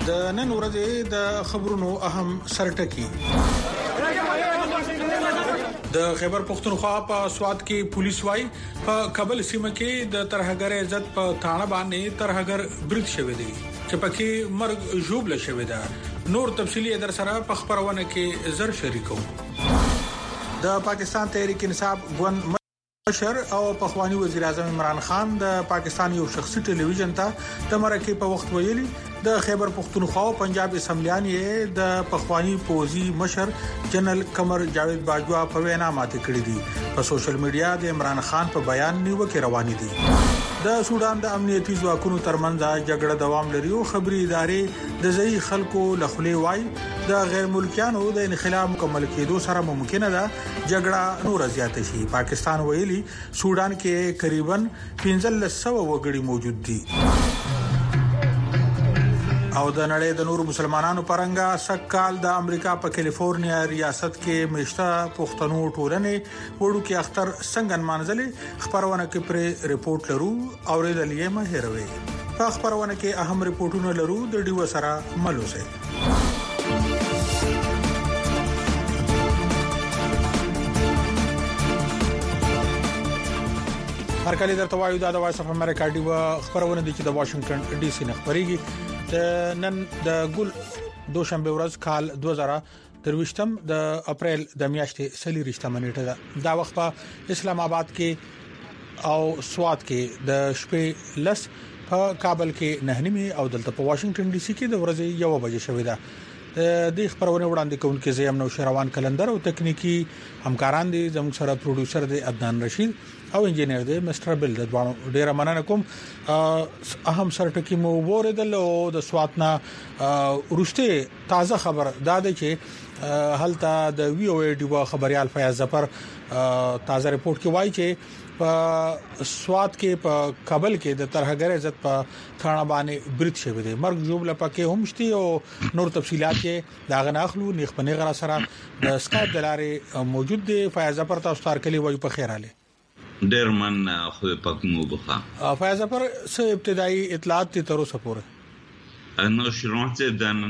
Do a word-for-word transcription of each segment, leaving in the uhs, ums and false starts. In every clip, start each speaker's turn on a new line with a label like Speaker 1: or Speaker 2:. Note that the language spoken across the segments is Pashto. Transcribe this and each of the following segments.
Speaker 1: د نن ورځې د خبرونو اهم سرټکی. د خیبر پختونخوا په سواد کې پولیس وايي په کابل سیمه کې د ترهګر عزت په تانه باندې ترهګر برید شوی دی چې پکې مرګ جوړل شوی دی. نور تفصيلي در سره په خبرونه کې زر شریکو. د پاکستان تحریک انصاف ګوند مشر او پخوانی وزیر اعظم عمران خان د پاکستان یو شخصي ټلویزیون ته د مرکې په وخت ویلي د خیبر پختونخوا او پنجاب اسمبلیان یې د پخوانی پوزي مشر جنرال قمر جاوید باجوا په وینا ماته کړې دي. په سوشل میډیا د عمران خان په بیان نیوکه روانې دي. د سودان د امنیتي ځواکونو ترمنځ جګړه دوام لري او خبري ادارې د ځای خلکو لخلې وای د غیر ملکیانو د انخلا مکمل کېدو سره ممکنه ده جګړه نور زیات شي. پاکستان ویلي سودان کې تقریبا پنځه سوه وګړي موجود دي. او د نړۍ د نور مسلمانانو پرنګا سکهال د امریکا په کیلیفورنیا ریاست کې مشته پښتنو ټولنې وړو کې اختر څنګه منځلې خبرونه کې پر ریپورت لرو او ریډلې مهروي په خبرونه کې اهم ریپورتونه لرو د ډیو سره ملوسه. هرکلی درته وایو دا د وایس اف امریکا دی خبرونه د چې د واشنگټن ډي سي نه خبريږي. نن د ګل دوشنبه ورځ کال دوه زره درويشتم د اپریل د میاشتې سلی رښتا منېټه ده. دا وخت په اسلام آباد کې او سواد کې د شپې لس په کابل کې نه نیمه او دلته په واشنگټن ډي سي کې د ورځې یو بجې شوې ده. د خبرونه وړاندې کوونکې زیم نو شروان کلندر او تکنیکی همکاران دي زموږ سره پروډوسر دی عدنان رشید او انجینر دی مستر بل د دوه ډیره مننه کوم. اهم سرټکی مو وریدل او د سواتنا ورسته تازه خبر دا ده چې هلته د وی او ډیو خبريال فیاض ظفر تازه رپورت کې وایي چې په سواد کې په کابل کې د ترهګر عزت په ثانه باندې برید شوی دی. مرګ جوړ لپاره هم شتي او نور تفصيلات کې دا غناخلو نیخ په نغره سره د سکایپ دلاره موجود دی. فیاض ظفر تاسو تر کلی وایي په خیراله
Speaker 2: ډیر من خو پک مو بخا.
Speaker 1: فیاض ظفر څه ابتدایي اطلاعات تر اوسه پورې
Speaker 2: نو شروع د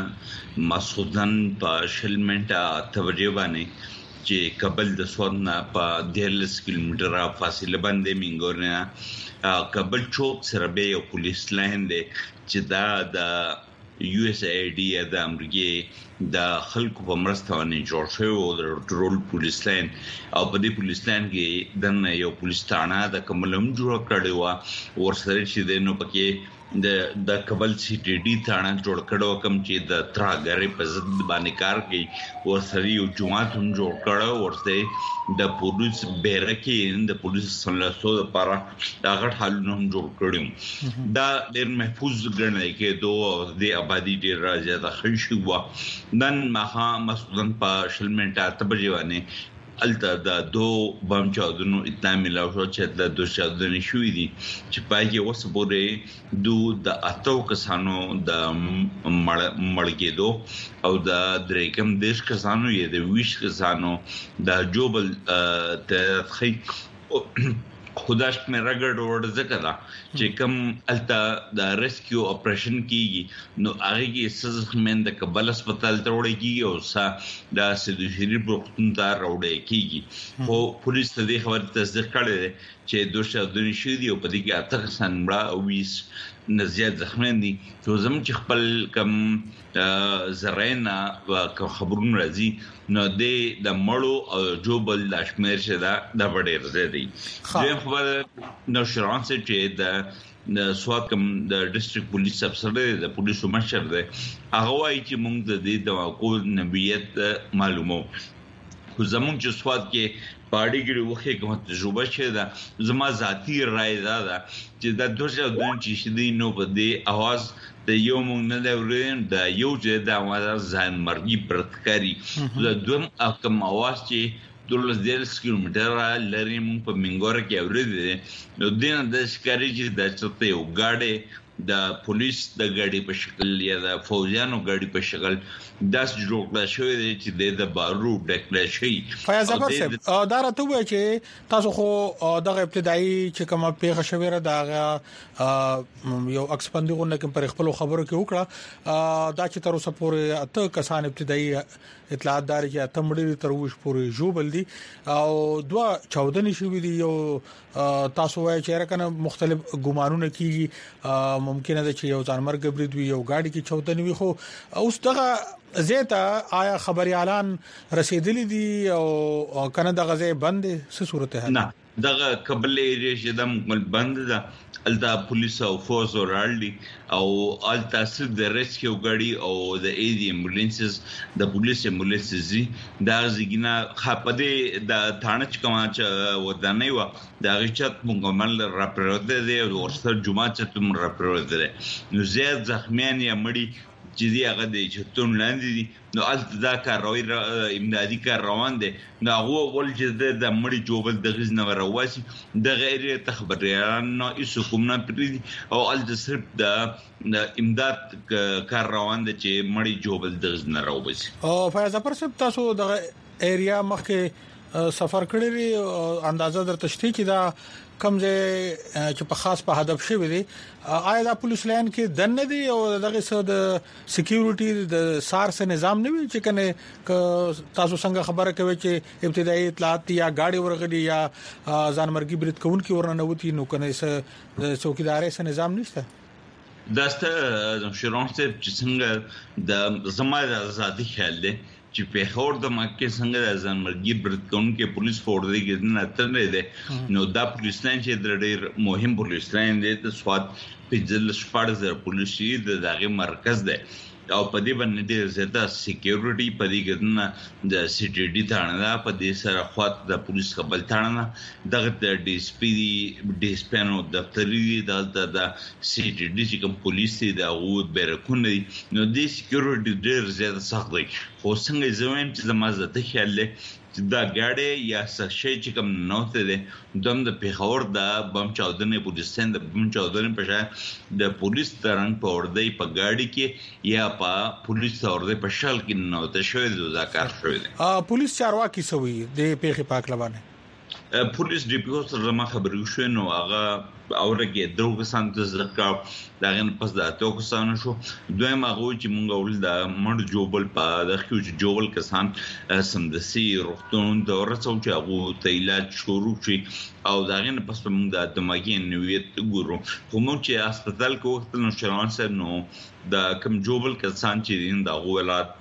Speaker 2: مسعودن په شلمنټه توجه باندې چې کابل د سوادنا په دیارلس کیلومتره فاصله باندې منګورنه کابل چوک سره به یو پولیس لاین دی چې دا د یو اس ای ډي د امریکای د خلکو په مرسته باندې جوړ شوی او د ټرول پولیس لاین او په دې پولیس لاین کې د یو پولیس ثانه د کوملم جوړ کړی و ورسره چې د نو پکې د د کابل سی ټي ډي ثانه جوړ کړو کوم چې د ترهګر په ضد باندې کار کوي ورسره یو جماعت هم جوړ کړو ورسره د پولیس بیرکې د پولیس سملاسو لپاره دا غټ حالونه هم جوړ کړو. دا ډېر محفوظ ګڼل کېدو د آبادی ډېر راځي د خښي و نن مخه مسعودن په شلمنټه تبجوانه الته د دو بم چاودنو اطلاع ملاو شو چې د دوه چاودنې شوې دي چې پایږي اوس پورې دو د اتو کسانو د مړګېدو او د درېکم دیش کسانو یې د ویش کسانو د جوبل ته خداش مې رګړ ور ځکه دا چې کوم الته د ریسکیو اپریشن کیږي نو هغه کې سزمن د کابل هسپتال ته وړي کیږي او سا د سدوشری پروختون ته راوړي کیږي خو پولیس ته د خبر تصدیق کړي چې دوه شاودنی شې دي او په دې کې اته کسان مړه او ویس نزيات زخمین دي. نو زم چې خپل کم زرینا او خبرونه راځي نو د مړو او جوبل د شمیر شه دا د وړې راځي. زم خبر نو شران سره چې د د سواد کوم د ډیسټریکټ پولیس افسر دی د پولیسو مشر دی هغه وايي چې موږ د دې د واقع نبیت معلومو خو زموږ چې سواد کې پاړی کې وخت کوم تجربه شه دا زما ذاتی رائے دا چې د دوه ځل د چې دې نو په دې आवाज د یو مونږ نه لورین د یو چې د आवाज ځان مرګي پرتکاری د دوم کوم आवाज چې دولس دیرش کیلومتره لري مونږ په منګور کې اورېدل نو دین د شکاري چې د چته یو گاډي د پولیس د غاډي په شکل یا د فوجانو غاډي په شکل داس جوړ کړل شوی دی چې د بارو ډکل شي.
Speaker 1: فیاض ظفر صاحب دا راته وایي چې تاسو خو دغه ابتدایي چې کومه پیښه شوې را دا یو اکسپاندغونه کوم پر خپل خبرو کې وکړه دا چې تر اوسه پورې اته کسان ابتدایي اطلاعات دار چې اته مړي تر اوسه پورې جوړل دي او دوا چودنې شوې دي یو تاسو وایي چې راکنه مختلف ګمانونه کیږي ممکن ده چې یو ځانمرګ برید وي یو گاډي کې چودنې وي خو اوس دغه زیاته آیا خبري اعلان رسیدلی دي او کنه د غزه بند څه صورت حال
Speaker 2: نه دغه قبل ایریا چې د مکمل بند ده الدا پولیس او فورس ورالدي او ال تاسو د ریسکیو غاډي او د اي دي امبولانسز د پولیس امبولانسز دا زګینا خپده د ثانه کومه چې ودانې و د غچت مکمل راپروده دي او ورسره جمعه چې تم راپروده دي نو زیات زخمیان یا مړي چې دی هغه د چتون لاندې دي نو الته دا کار روي امدادي کار روان دي نو هغه ول چې د مړي جوبل د غز نه ورواسي د غیر تخبريان نو ایسو کوم نه پری او الته صرف د امداد کار روان دي چې مړي جوبل د غز نه راوبسي.
Speaker 1: او فیاض ظفر صاحب تاسو د ایریا مخکې سفر کړی اندازه در تشتی چې دا کمزه چې په خاص په هدف شوی دی آیا د پولیس لاین کې دنه دی او دغه څه د سکیورټي د سارس نظام نه وی چې کنه تاسو څنګه خبره کوي چې ابتدایي اطلاعات یا گاډي ورغلي یا ځانمرګي برید کون کې ورننوتی نو کنه څه د څوکیداري سره نظام نشته
Speaker 2: داسته شرون ته چې څنګه د زماده ازادي خیال دی چې په خور د مکه څنګه د ځانمرګي برید کون کې پولیس فور دی کې نه ترنه ده نو دا پولیس لاین چې د ډېر مهم پولیس لاین دی د سواد په ځل شپږ پولیس د دغه مرکز دی او په دې باندې ډېر زیاته سکیورټي په دې کې د سی ټي ډي ثانه دا په دې سره خاط د پولیس خپل ثانه دغه د ډي اس پي ډي اس پي نو دفتري د د سی ټي ډي چې کوم پولیس دی دا غوډ بیرکونه نو د سکیورټي ډېر زیاته سخت دی خو څنګه زموږ چې زمازه ته خیال له دا ګاډي یا سشي چې کوم نوته ده دم د پیښور د بم چاودنې پولیس څنګه د بم چاودنې په شان د پولیس ترنګ په وردی په ګاډي کې یا په پولیس وردی په شل کې نوته شوی د ذکر شوی دی
Speaker 1: ا پولیس چارواکي سوي د پیښې پاک لبانه
Speaker 2: پولیس ډیپو سره ما خبرو شو نو هغه اورګه دوه کسان د ذکر داغه پس د اتو کسان شو دویم هغه چې مونږ ول د مړ جوبل په د خو جوبل کسان سمدسي روختون د ورڅو چې هغه ته علاج شروع شي او داغه پس مونږ د دماغي نویت ګورو کوم چې هسپتال کې وخت نو شروان سره نو د کم جوبل کسان چې د غولات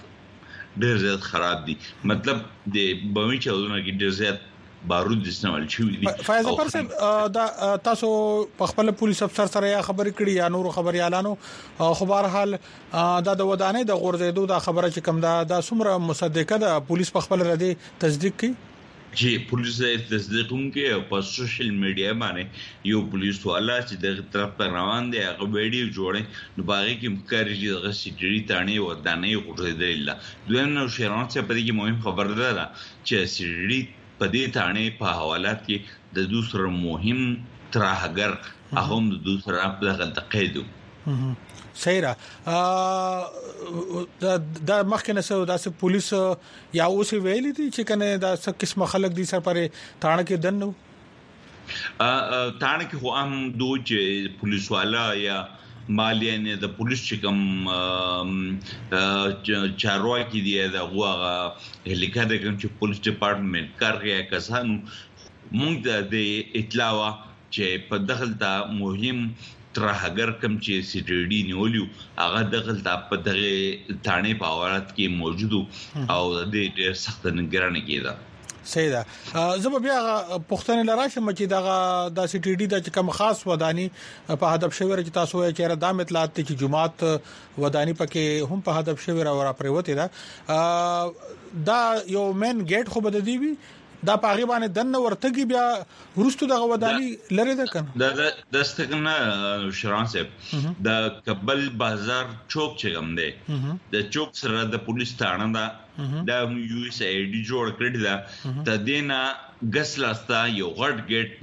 Speaker 2: ډېر زیات خراب دي مطلب د بمي چاودنه کې ډېر زیات بارود استعمال شوی دي.
Speaker 1: فیاض ظفر صاحب دا تاسو په خپل پولیس افسر سره یا خبرې کړې یا نور خبري اعلانو خو بهر حال دا د ودانې د غورځېدو دا خبره چې کوم دا د سمره مصدقه ده پولیس په خپل ردی تصدیق کړي
Speaker 2: چې پولیس یې تصدیق کوي په سوشل میډیا باندې یو پولیس والا چې د طرف پر روان دی هغه ویډیو جوړي نو باغې کې مکرې چې د سټری تانه ودانې غورځېدل دویم نو شهران څخه په دې کې مهم خبر ده چې سټری په دې ثانه په حوالات کې د دوسر مهم ترهګر اهم د دوسر په دغه تقیدو
Speaker 1: صحیح را دا مخکنه سو د پولیس یا اوس ویلي دي چې کنه دا څه قسمه خلک دي سر پرې ثانه کې دنو
Speaker 2: ا ثانه کې خو هم دوج پولیس والا یا مالیه نه د پولیس چې کوم چارواکي دی دا غواغه هلیکاډر کوم چې پولیس ډپارټمنټ کار کوي کسانو موږ د اطلاع چې په داخل ته مهم ترهګر کوم چې سی ټي ډي نیولیو هغه داخل ته په دغه ثانه په حوالات کې موجودو او د ډېر سخت نگراني کېده
Speaker 1: سیدا زما بیا پښتنه لراشه مچې دغه د سی ټي ډي د کوم خاص وداني په هدف شوی چې تاسو یې چیرې د اطلاعات چې جمعات وداني پکې هم په هدف شوی را پریوته دا دا یو مین گیټ خو بد دی وی دا پاغي باندې دنه ورتګي بیا ورستو دغه وداني لری ده کنه
Speaker 2: دا د دستکنه شران صاحب د کبل بازار چوک چې کوم دی د چوک سره د پولیس ثانه دا د یو اس ای ډي جوړ کړی دا د دینا غسلاستا یو غټ گیټ ته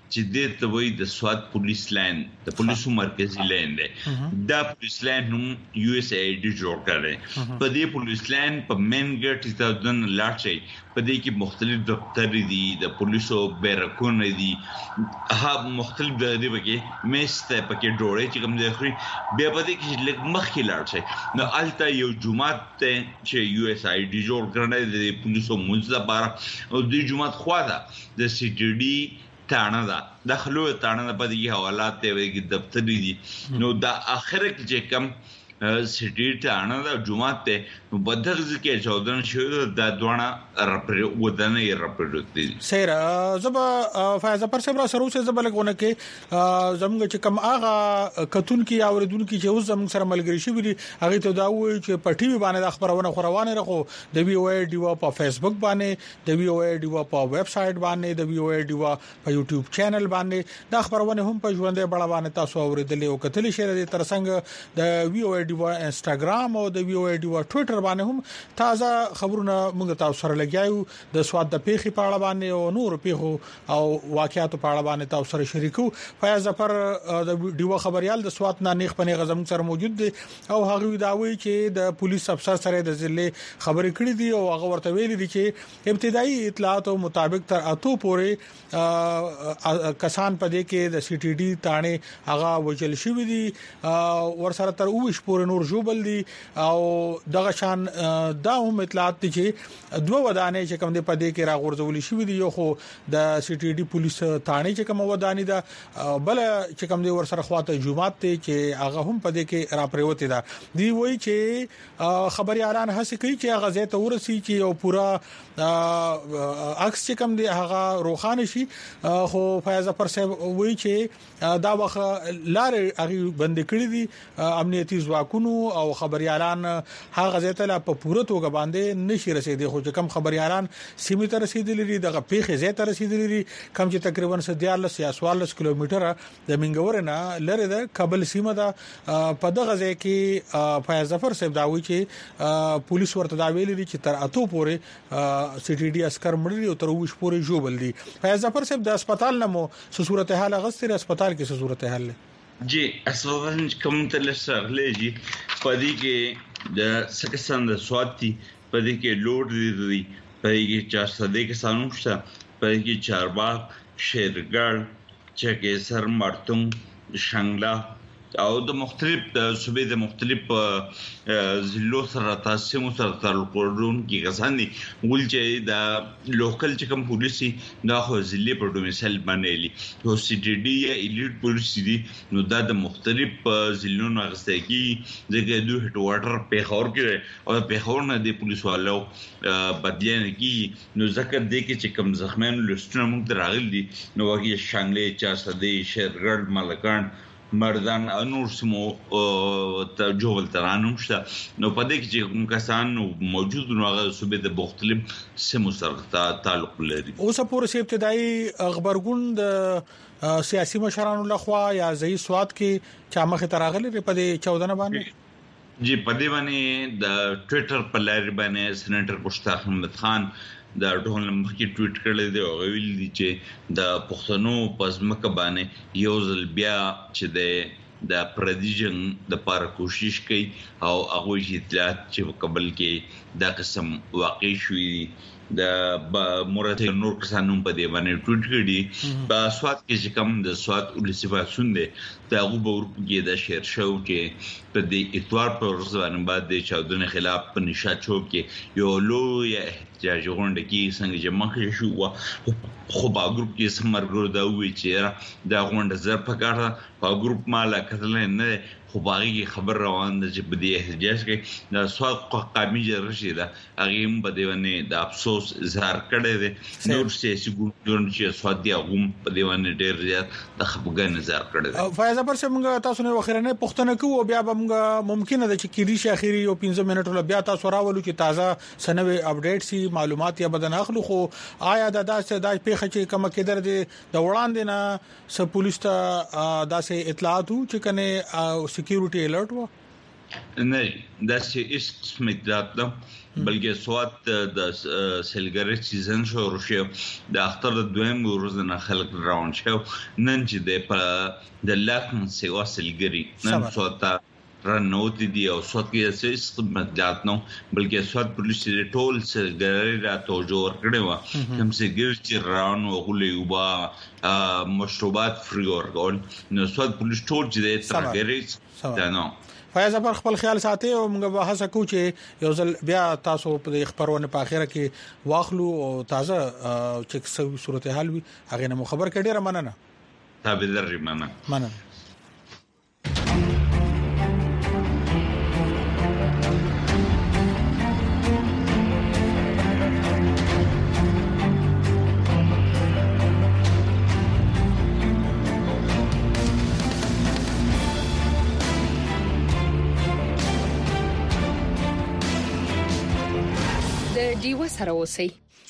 Speaker 2: چې د توي د سواد پولیس لاین د پولیسو مرکزی لاین دی دا پولیس لاین هم یو اس ای ډي جوړ کړي په دې پولیس لاین په مین ګټ ته دن لاټ شي په دې کې مختلف دفتر دي د پولیسو بیرکونه دي هغه مختلف دي بګي مېسته پکې ډوړې چې کوم ځای خوري بیا په دې کې لږ مخ کې لاټ شي نو الته یو جمعات ته چې یو اس ای ډي جوړ کړي د پولیسو منځ لپاره او د جمعات خوا ده د سی ټي ډي تانه دا داخلو تانه په دې حوالات ته وي دفتر دي نو دا اخر کې چې کم سټی تانه دا جمعه ته بدرز کې چودن شو دا دوانه رپر ودانه یې رپر دي
Speaker 1: سیرا زبا فایز پر صبر سره اوسه زبل غونه کې زموږ چې کم اغه کتون کې اوردون کې چې اوس زموږ سره ملګری شي وي هغه ته دا وایي چې په ټي وي باندې د خبرونه خوروانه رخو د وی او ای ډي وا په فیسبوک باندې د وی او ای ډي وا په ویب سټ باندې د وی او ای ډي وا په یوټیوب چینل باندې دا خبرونه هم په ژوندې بڑا باندې تاسو اوریدلې او کتلې شي د ترڅنګ د وی او ای ډي وا انستګرام او د وی او ای ډي وا ټوئیټر باندې هم تازه خبرونه موږ تاسو سره لګیاو د سواد د پیخي په اړه باندې او نور پیخو او واقعیات په اړه باندې تاسو سره شریکو فیاض پر د ډیو خبريال د سواد نه نیخ پنه غزم سره موجود دي او هغه داوي چې د پولیس افسر سره د ضلع خبرې کړې دي او هغه ورته ویلي دي چې ابتدایي اطلاعات مطابق تر اته پورې کسان په دې کې د سی ټي ډي تانه هغه وجل شوی دي ور سره تر اوش پورې نور جوبل دي او دغه شان دا هم اطلاعات دي چې دوه ودانې چې کوم د پدې کې راغورځول شي دي یو خو د سی ټي ډي پولیس تانه چې کوم ودانې ده بل چې کوم د ور سره خواته جمعات ته چې هغه هم پدې کې را پریوته ده دی وایي چې خبريالان هڅه کوي چې هغه زه ته ورسي چې یو پورا عکس چې کوم دی هغه روخانه شي خو فیاض پر صاحب وایي چې دا وخت لارې هغه بند کړې دي امنیتي ځواکونو او خبريالان هغه زه ته په پوره توګه باندې نشي رسیدي خو چې کم خبريالان سیمه ته رسیدلې دي دغه پیخه زه ته رسیدلې دي کم چې تقریبا سديارلس یا سوارلس کیلومتره د منګور نه لره ده کابل سیمه ده په دغه ځای کې فیاض ظفر صاحب دا وایي چې پولیس ورته دا ویلي دي چې تر اته پورې سی ټي ډي عسكر مړي او تر وښ پورې جوړل دي فیاض ظفر صاحب د هسپتال نمو صورتحال غستر هسپتال کې صورتحال
Speaker 2: جی اساساً کوم تل سره جی پدې کې د سکسن د سواتي پدې کې لوډ دي پدې کې چار سده کې سانوشته پدې کې چارباغ شیرګړ چکه سر مرتم شنگلا او د مختلف د صوبې د مختلف ضلعو سره تاسو سره تعلقون کې غسان دي ول چې د لوکل چې کوم پولیسي دا خو ضلع په ډومیسایل باندې او سی ټي ډي یا الیټ پولیسي دي نو دا د مختلف ضلعو غسته کې د دوه هټ واټر په خور کې او په خور نه د پولیسو والو بدلین کې نو ځکه د کې چې کوم زخمیان لستونه موږ راغلي دي نو واقعي شانګلې چا سده شهرګړ ملکان مردان انور سمو ته جوړ ترانم شته نو پدې کې چې کوم کسان موجود نو هغه صوبې د مختلف سمو سره تعلق لري
Speaker 1: اوس پورې سي ابتدایي خبرګون د سیاسي مشرانو لخوا یا ځای سواد کې چا مخه تراغلي په دې چودنه باندې
Speaker 2: جی پدې باندې د ټوئیټر په لاري باندې سېنیټر مشتاق احمد خان دا ټول مخکې ټویټ کړل دی او ویل دي چې د پښتنو پزمکه باندې یو ځل بیا چې د د پردیجن د لپاره کوشش کوي او هغه چې اطلاعات چې قبل کې دا قسم واقع شوی د مرته نور کسانو په دی باندې ټویټ کړي په سواد کې چې کوم د سواد ولسبا سونده دا غو به ورپګي د شهر شو کې په دې اتوار پر ورځ باندې بعد د چاودنې خلاف په نشا چوک کې یو لوی احتجاج غونډه کې څنګه چې مخ شو خو با ګروپ کې سمرګرو دا وی چې دا غونډه زر پکاره په ګروپ مالا کتل نه خو باغي خبر روان ده چې په دې احتجاج کې د سواد قومي جرشي ده هغه هم په دې باندې د افسوس اظهار کړی دی نور سیاسي ګوندونه چې سوادي غوم په دې باندې ډېر زیات د خپګان اظهار کړی دی
Speaker 1: فایز پر څنګه تاسو نه وخرنه پښتنه کوو بیا به موږ ممکنه ده چې کلی شي اخیری یو پنځه منټو بیا تاسو راولو چې تازه سنوي اپډیټ سي معلومات یا بدن اخلو خو آیا د داسې د پیخه چې کوم کېدر دي د وړاندې نه س پولیس ته داسې اطلاعات چې کنه سکیورټي الرټ و
Speaker 2: نه دا چې اس قسم اطلاعات نه بلکې سوات د سیلګری سیزن شروع شو د اختر د دویم ورځ نه خلک راوند شو نن چې د د لاکن سیوا سیلګری نن سوات رنوتی دی او سوات کې څه اطلاعات نه بلکې سوات پولیس د ټول سیلګری را توجه ورکړي و کوم سیلګری چې راون او غلي وبا مشروبات فری ورکول نو سوات پولیس ټول چې ترګری دا نو
Speaker 1: فایز پر خپل خیال ساتي او موږ به هڅه کوو چې یو ځل بیا تاسو په خبرونه په اخره کې واخلو او تازه چې صورتحال وي هغه نه خبر کړي ډیره مننه
Speaker 2: تابعدار مننه
Speaker 1: مننه
Speaker 3: دیو سره اوسئ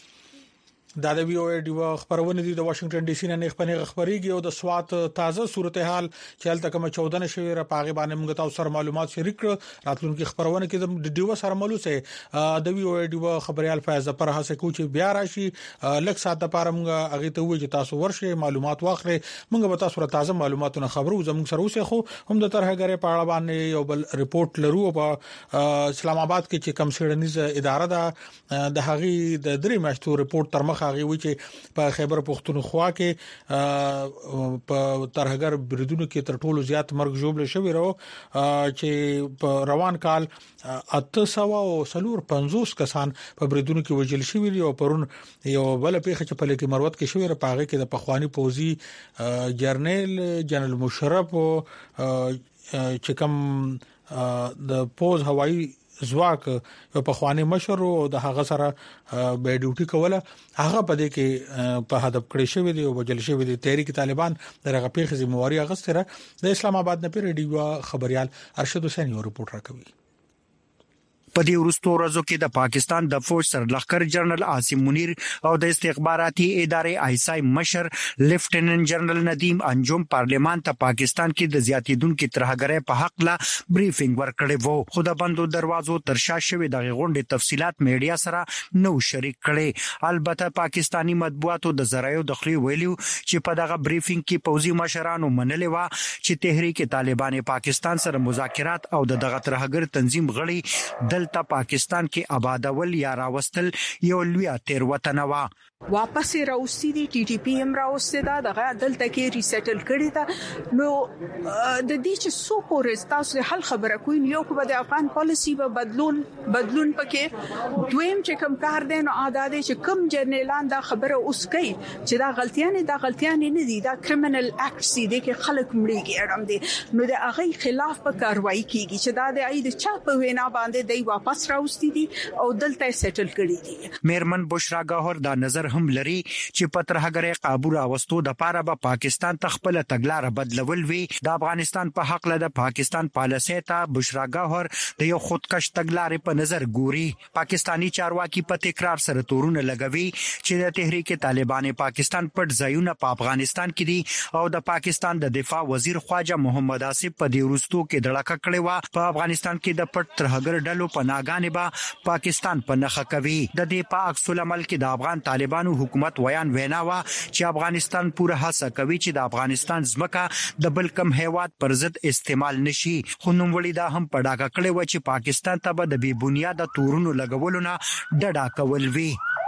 Speaker 1: دا د وی او ای ډیو خبرونه دي د واشنگټن ډي سي نه خبرونه خبريږي او د سوات تازه صورتحال چې هلته کوم چودہ شوی را پاغه باندې موږ تاسو سره معلومات شریک راتلونکي خبرونه کې د ډیو سره ملو سه د وی او ای ډیو خبريال فایز پر هڅه کوي چې بیا راشي لک ساعت لپاره موږ هغه ته وی چې تاسو ورشي معلومات واخلي موږ به تاسو سره تازه معلوماتونه خبرو زموږ سره اوسه خو هم د طرحګری په اړه باندې یو بل ریپورت لرو په اسلام آباد کې چې کم سړنیز اداره ده د هغه د درې میاشتو ریپورت تر مخ هغه وی چې په خیبر پختونخوا کې په ترهګر بریدونو کې تر ټولو زیات مرګ جوړل شوی راو چې په روان کال اته سوه او پنځوس کسان په بریدونو کې وژل شوی او پرون یو بل پیښه چې په لکه مروت کې شوی را پاغه کې د پخوانی پوزي جرنیل جنرال مشرف چې کوم د پوز هوایی زواک په خواني مشر او د هغه سره به ډیوټي کوله هغه په دې کې په هدف کړی شوی دی او وجل شوی دی تحریک طالبان دغه پیښه ذمہواری اغستره د اسلام آباد نه پر ډیو خبريال ارشد حسین یو رپورت راکوي
Speaker 4: په دې ورستو ورځو کې د پاکستان د فوج سرلښکر جنرال عاصم منیر او د استخباراتي ادارې آی اس آی مشر لیفټیننټ جنرال ندیم انجم پارلیمان ته پاکستان کې د زیاتیدونکو ترهګرۍ په حق لا بریفینګ ورکړی وو خو د بندو دروازو ترشا شوی د غونډې تفصيلات میډیا سره نو شریک کړي البته پاکستانی مطبوعاتو د ذرایعو دخلي ویلو چې په دغه بریفینګ کې پوزي مشرانو منلې و چې تحریک طالبان پاکستان سره مذاکرات او دغه ترهګر تنظیم غړي د تا پاکستان کې آبادول یا راوستل یو لوی تیروتنه وا
Speaker 5: واپس راوستي دي ټي ټي پی ام راوستي دا دغه دلته کې ریسټل کړی دا نو د دې چې سو پورې تاسو حل خبره کوي یو کو د افغان پالیسی په بدلون بدلون پکې دویم چې کوم کار دین او عادت چې کوم جنرالان دا خبره اوس کوي چې دا غلطیان دا غلطیان نه دي دا کرمینل اکټ سي دي کې خلک مړيږي اړم دي نو د هغه خلاف په کاروایی کیږي چې دا د اې د چا په وینا باندې دی واپس راوستي دي او دلته سیټل کړی دي
Speaker 4: میرمن بشرا گوهر دا نظر هم لري چې پترهګره قابو راوستو د پاره به پاکستان تخپل تګلار بدلول وی د افغانستان په حق له د پاکستان پالیسي ته بشرا گوهر د یو خودکش تګلار په نظر ګوري پاکستانی چارواکي په تکرار سره تورونه لګوي چې د تحریک طالبان پاکستان پټ ځایونه په افغانستان کې دي او د پاکستان د دفاع وزیر خواجه محمد آصف په دې ورستو کې دړه کړې و په افغانستان کې د پټ ترهګر ډلو په ناګانې با پاکستان په نخښه کوي د دې په عکس العمل کې د افغان طالبانو حکومت ویان وینا وا چې افغانستان پوره هڅه کوي چې د افغانستان ځمکه د بل کم هیواد پر ضد استعمال نشي خو نوم وړي دا هم پډاګه کړي و چې پاکستان ته به د بی بنیاد تورونو لګولو نه ډډه کول وی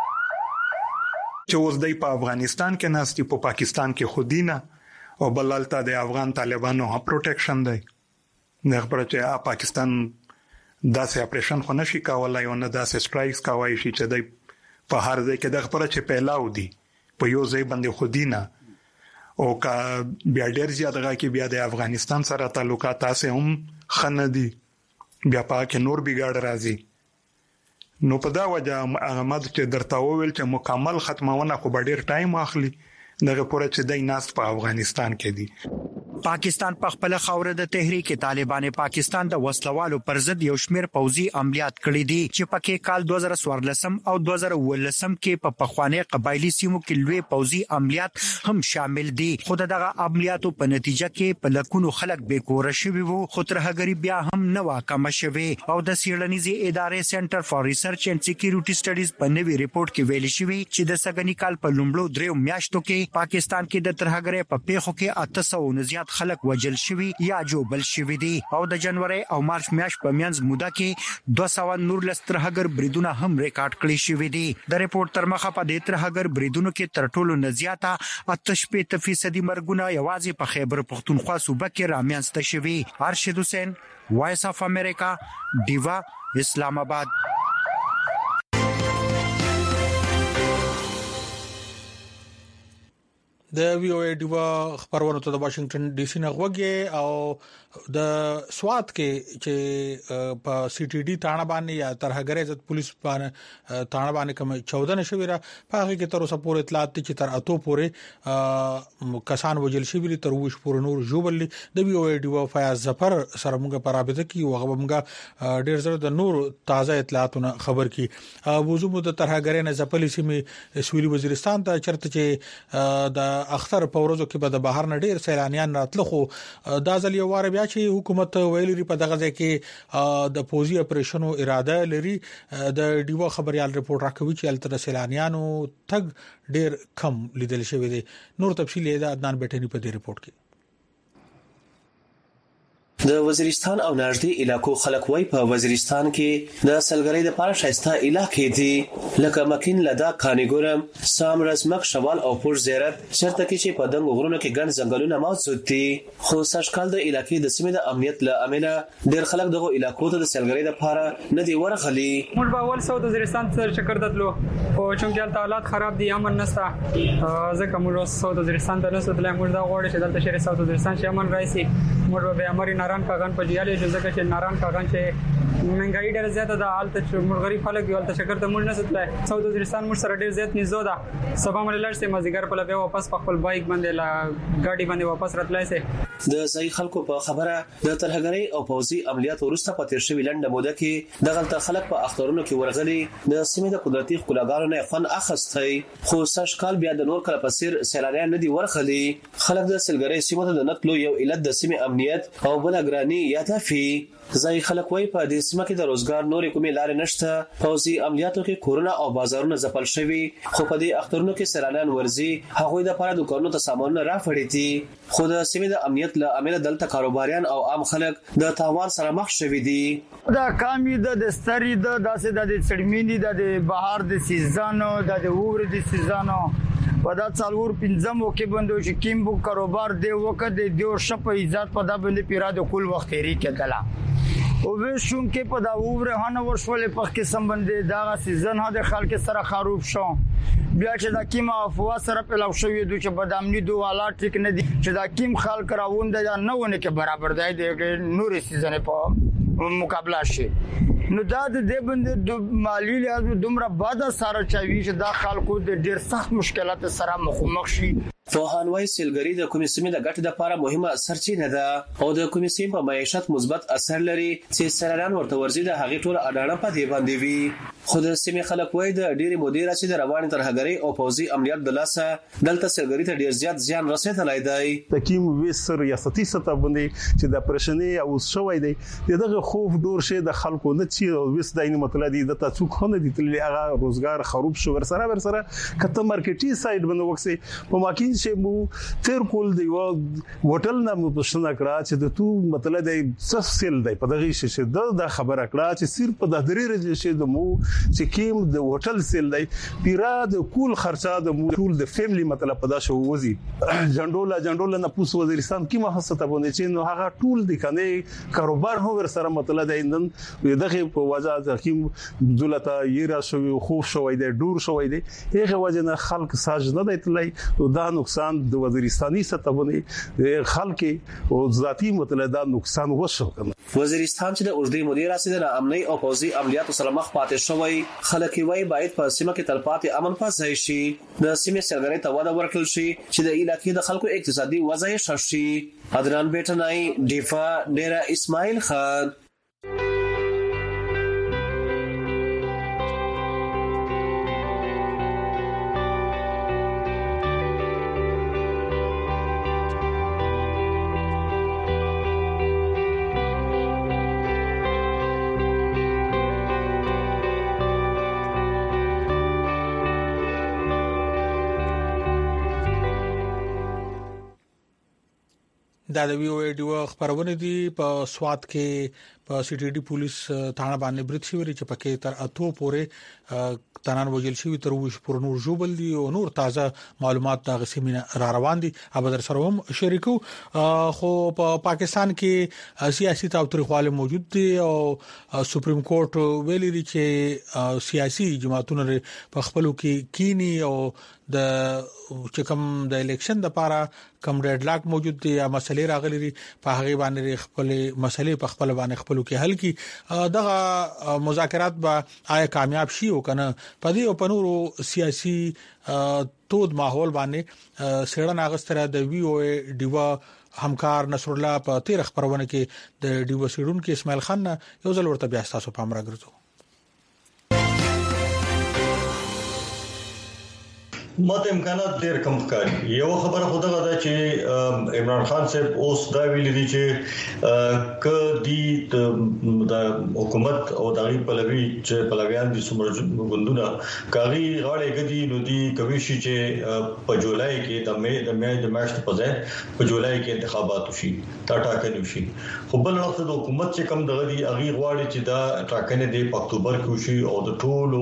Speaker 6: چې اوس د افغانستان کې ناستي په پاکستان کې خودینه او بلالته د افغان طالبانو ها پروټیکشن دی نه خبره چې پاکستان داسې اپریشن خو نشي کولای او نه داسې سټرایکس کوي چې د په هر ځای کې د خبره چې پیلاو دي په یو ځای باندې خودینه او کا بیا ډیر زیاده کې بیا د افغانستان سره تعلقات تاسو هم خنه دي بیا پاک نور بیګاډ راځي نو په دا وجه احمد چې درته وویل چې مکمل ختمونه خو ډیر ټایم اخلي دغه پوره چې د ناست په افغانستان کې دي
Speaker 4: پاکستان په خپل خاور د تحریک طالبان پاکستان د وسلوالو پر ضد یو شمېر پوځي عملیات کړي دي چې پکې کال دوه زره څوارلسم او دوه زره اوولسم کې په پخوانی قبایلی سیمو کې لوی پوځي عملیات هم شامل دي. خو دغه عملیاتو په نتیجه کې په لکونو خلک بې کور شوي وو، خو ترهګری بیا هم نه واکمه شوي. او د سیړنیزي ادارې سنټر فار ریسرچ اینڈ سکیورټي سټډیز په نوي ریپورت کې ویل شوی چې د سګنی کال په لومړو دریو میاشتو کې پاکستان کې د ترهګری په پیښو کې اته سوه نه زیات خلک وجل شوي یا جوبل شوي دي. او د جنوري او مارچ میاشت په میانځ موده کې دوه سوه نورلس ترهګر بریدونه هم ریکارډ کړي شوي دي. د ریپورت تر مخه په دې ترهګر بریدونو کې تر ټولو نه زیاته اته شپېته فیصدي مرګونه یوازې په خیبر پختونخوا صوبه کې رامنځته شوي. ارشد حسین، وایس اف امریکا، ډیوا، اسلام آباد.
Speaker 1: د وی او ای ډیوا خبرونه ته د واشنگټن ډي سي نه غوږی او د سوات کې چې په سی ټي ډي تاڼه باندې یا ترهګری ضد پولیس باندې تاڼه باندې کوم چودہ نشوي را په هغه کې تر اوسه پورې اطلاعات چې تر اتو پورې کسان وجل شوي تر وښ پورې نور جوبل. د وی او ای ډیوا فیاض ظفر سره موږ په رابطه کې وغه موږ ډیر زره د نور تازه اطلاعاتونه خبر کی. وضو د ترهګری نه ځپلې سیمه سویلي وزیرستان ته چرته چې د اختر په ورځو کې به د بهر نه ډیر سیلانیان راتلو، خو دا ځل یو واره بیا چې حکومت ویلي په دغه ځای کې د پوزي اپریشنو اراده لري. د ډیوا خبريال ریپورت راکوي چې التر سیلانیانو تګ ډیر کم لیدل شوی دی. نور تفصیل یې د عدنان بیٹنی په دې ریپورت کې.
Speaker 7: د وزیرستان او نږدې علاقو خلک وای په وزیرستان کې د سلګری د پاره شایسته علاقې دي لکه مکین لدا کانګورم سامرز مک شوال او پور زیرت شرط کې چې په دغه غرونو کې ګڼ ځنګلونه موجود دي. خو سشکال د علاقې د سیمې د امنیت له امله ډېر خلک دغه علاقو ته د سلګری د پاره نه دی ورغلي.
Speaker 8: موږ په اول سعود وزیرستان څخه چکر دتلو او چونګې حالات خراب دي، امن نشته، ځکه موږ سعود وزیرستان ته نسو تلای. موږ دا غواړو چې دلته شهر سعود وزیرستان چې امن راشي. موږ به امر ناران کاغان په دیالې چې ځکه چې ناران کاغان چې منګای ډېر زیاته ده، حالت چې موږ غریب خلک یو تل شکر ته موږ نه ستلای. سعود وزیرستان موږ سره ډېر زیات نږدې ده. سبا مې لړسه مازیګر په لبه واپس په خپل بایک باندې لا ګاډي باندې واپس راتلای سي.
Speaker 7: د ځای خلکو په خبره د ترهګری او پوځي عملیات وروسته په تیر شوی لنډه موده کې د غلطه خلک په اخترونو کې ورغلي د سیمې د قدرتي خلاګانو نه فن اخستي. خو سشکال بیا د نور کله پسیر سیلانیان نه دی ورغلي. خلک د سلګری سیمه ته د نقلو یو علت د سیمې امنیت او بل اګرانی یادافي. ځای خلک وای په دې سیمه کې د روزګار نورې کومې لارې نشته. پوځي عملیاتو کې کورونه او بازارونه ځپل شوي، خو په دې اخترونو کې سیلانیان ورزي هغوی د لپاره دکانونو ته سامانونه راوړي دي. خو د سیمې د امنیت له امله دلته کاروباریان او عام خلک د تاوان سره مخ شوي دي.
Speaker 9: دا کامی د ستري د داسې د چړمینی د بهار د سیزانو د وګړو د سیزانو په دا څلور پنځمو کې بندو چې کیمبو کاروبار دی وکړ د دیو شپه عزت په دا باندې پیرا د کول وخت لري کېدلا او وښون کې په دا وګړو هنه ورشول په قسم باندې دا سیزن هدا خلک سره خروب شو. بیا چې دا کیما افوا سره په لو شوې دوی چې بدامني دوه حالات ټیک نه دي چې دا کیم خلک راوند یا نه ونه کې برابر دی د نور سیزن په مقابله شي. نو دا د دې باندې مالی لحاظ دومره باده سره چوي چې دا خلکو د ډیر سخت مشکلات سره مخامخ شي.
Speaker 7: فوهان وای سیلګری د کومې سیمې د ګټې لپاره مهمه سرچینه ده او د کومې سیمې په معیشت مثبت اثر لري چې سرلان ورته ورزي د هغې ټول اډانه په دی باندې وي. خو د سیمې خلک وای د ډېری مودې راځي د روان ترهګری او پوځي عملیات د لاسه دلته سیلګری ته ډیر زیات زیان رسیدلی دی.
Speaker 10: تکیم وسر ریاستي سطح باندې چې د پرشنې او شوې دی دغه خوف دور شه د خلکو نه چې وس داینه مطلب دی د تاسو خونه دي تل هغه روزګار خروب شو ورسره ورسره کته مارکیټي سایډ باندې وکسي په ماکین چې مو تیر کول دی و هوټل نه مو پښتنه کړه چې د تو مطلب دی سسل دی په دغه شي د خبره کړه چې صرف په د درې رځ شي د مو چې کیم د هوټل سیل دی پیرا د کول خرچه د مو ټول د فیملی مطلب په دا شو وزي جنډولا جنډولا نه پوس وزیرستان کیمه حسته باندې چې نو هغه ټول د کنه کاروبار هو ورسره مطلب دی نن دغه په وجه د حکیم دولت یې را شو خو شوې دی ډور شوې دی هغه وجه نه خلک ساج نه دی تلای دا نو نقصان د وزیرستاني سطح باندې خلک او ذاتی متعلقه نقصان وشو.
Speaker 7: وزیرستان چې د اوږدې مودې راځي د امني او پوځي عملیاتو سره مخ پاتې شوی، خلک یې باید په سیمه کې تلپاتې امن پاتې شي، د سیمې سرګرۍ ته وده ورکړل شي چې د علاقې د خلکو اقتصادي وضع ښه شي. عدنان بیٹنای، ډیفا، ډیرا اسماعیل خان.
Speaker 1: دا د وی او ای ډیو خبرونه دي په سواد کې په سی ټي ډي پولیس تھانه باندې برید شوی چې پکې تر اتو پورې تنان وجل شوی تر وښ پر نور جوبل دي او نور تازه معلومات د غسیمینه را روان دي. ابدر سره هم شریکو خو په پاکستان کې سیاسي تاوتریخواله موجود دي او سپریم کورټ ویلي دي چې سیاسي جماعتونو په خپلو کې کینی او د چې کوم د الیکشن د لپاره کوم ډیډ لاک موجود دي یا مسلې راغلي دي په هغه باندې خپل مسلې په خپل باندې خپلو کې حل کی دغه مذاکرات به آیا کامیاب شي او کنه په دې او په نورو سیاسي تود ماحول باندې سړن اغستره د وی او ای ډیوا همکار نصر الله په تیر خبرونه کې د ډیوا سیډون کې اسماعیل خان یو ځل ورته بیا تاسو په امر راګرځو.
Speaker 11: ماته امکانات ډېر کم ښکاري. یو خبره خو دغه ده چې عمران خان صاحب اوس دا ویلي دي چې ک دي د حکومت او دغه پلوي چې پلویان دي څومره غوندونه کاغي غاړې غدي نو دي کوي چې په جولای کې د مې د مې د ماشت په ځای په جولای کې انتخابات وشي، تا ټاکنې وشي. خو بل وخت د حکومت چې کم دغه دي اغي غواړي چې دا ټاکنې د اکتوبر کې وشي او د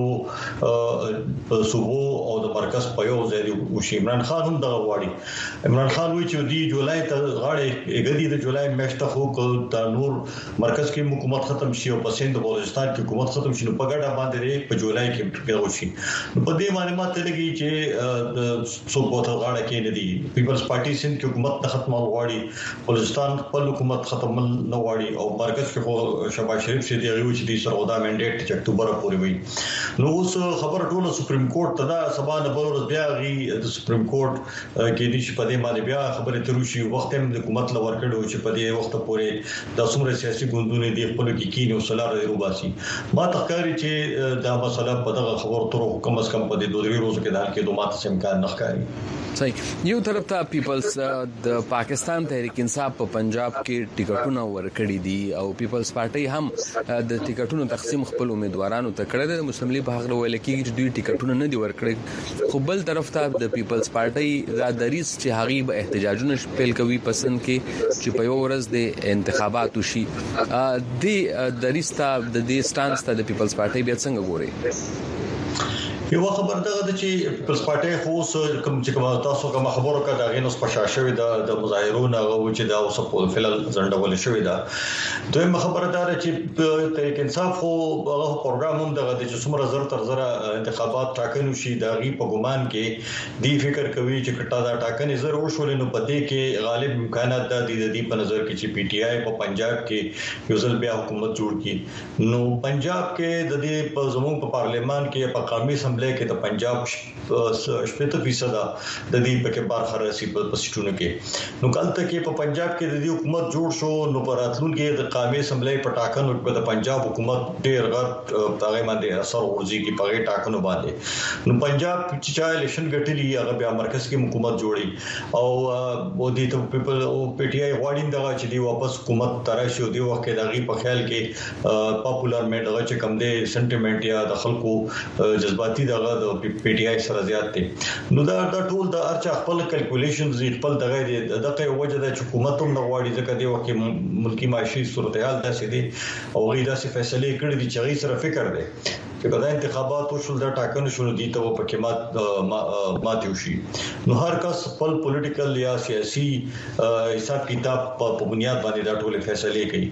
Speaker 11: ټولو صوبو او د مرکز په یو ځای وشي. عمران خان هم دغه غواړي. عمران خان وایي چې دی جولای ته غاړې غدي د جولای میاشت خو د نور مرکز کې حکومت ختم شي او په سند بلوچستان کې حکومت ختم شي نو په ګډه باندې په جولای کې وشي. په دې معلومات لګي چې د څوک په غاړه کې نه دي. پیپلز پارټي سند کې حکومت ختم غواړي، بلوچستان خپل حکومت ختم نه غواړي او مرکز کې خو شهباز شریف چې دی غوښتي چې د سرغدا منډیټ چې اکتوبر پورې وي. نو اوس خبر ټول سپریم کورټ ته دا سبا نه بل بیا غي د سپریم کورټ کې دي چې په دې باندې بیا خبره تروشي. وخت هم د حکومت لور کړو چې په دې وخت پورې د څومره سیاسي ګوندونه دي خپل کې کینې او سلار روباسي. ما تخکاری چې دا مسله په دغه خبر تر حکم اس کم په دې دوه ورځو کې د کې دوه ماته امکان نه ښکاري.
Speaker 12: صحیح. یو طرف ته پیپلز د پاکستان تحریک انصاف په پنجاب کې ټیکټونه ورکړي دي او پیپلز پارټي هم د ټیکټونو تقسیم خپل امیدوارانو ته کړی دی. مسلم لیگ په هغه ویل کې چې دوی ټیکټونه نه دي ورکړي. خو بل طرف ته د پیپلز پارټي را دریس چې هغه به احتجاجونه شپل کوي پسند کې چې په یو ورځ د انتخابات وشي. د دریس ته د دې سټانس ته د پیپلز پارټي بیا څنګه ګوري؟
Speaker 11: یو خبر دغه د چې پیپلز پارټي خو کوم چې کوم تاسو کوم خبرو کړه دا غینوس پښا شوی د د مظاهرونو غو چې دا اوس په فلل زندول شوی دا. دویم خبره دا چې تحریک انصاف خو هغه پروګرام هم دغه چې څومره زر تر زر انتخابات ټاکنو شي دا غي په ګمان کې دی فکر کوي چې کټا دا ټاکنې زر وشول نو پدې کې غالب امکانات د دې په نظر کې چې پی ټی آی په پنجاب کې یو ځل بیا حکومت جوړ کړي. نو پنجاب کې د دې په زموږ په پارلیمان کې په قومي کې د پنجاب شپږ فیصد د دې په کې بار خراسي په سټونو کې. نو کله کې په پنجاب کې د دې حکومت جوړ شو نو پر راتلونکي د قومي اسمبلی په ټاکنو کې د پنجاب حکومت ډېر غټ هغه باندې اثر ورځي کې په ټاکنو باندې. نو پنجاب چې چا الیکشن ګټلی هغه بیا مرکز کې حکومت جوړي او و دې ته پیپل او پی ټی آی واډین دغه چې دی واپس حکومت تراشي او دی وخت کې دغه په خیال کې پاپولر میډ هغه چې کم دی سنټیمنت یا د خلکو جذباتي دغه د پی ټی آی سره زیات دي. نو دا د ټول د ارچا خپل کیلکولیشنز خپل دغه دغه وجه د حکومت هم نه غواړي ځکه دی وکه ملکی معاشي صورتحال داسې دي او غي داسې فیصله کړې دي چې غي سره فکر دی چې کله انتخابات وشول دا ټاکنه شروع دي ته په کې مات ماتي وشي. نو هر کس خپل پولیټیکل یا سیاسي حساب کتاب په بنیاد باندې دا ټول فیصله کوي.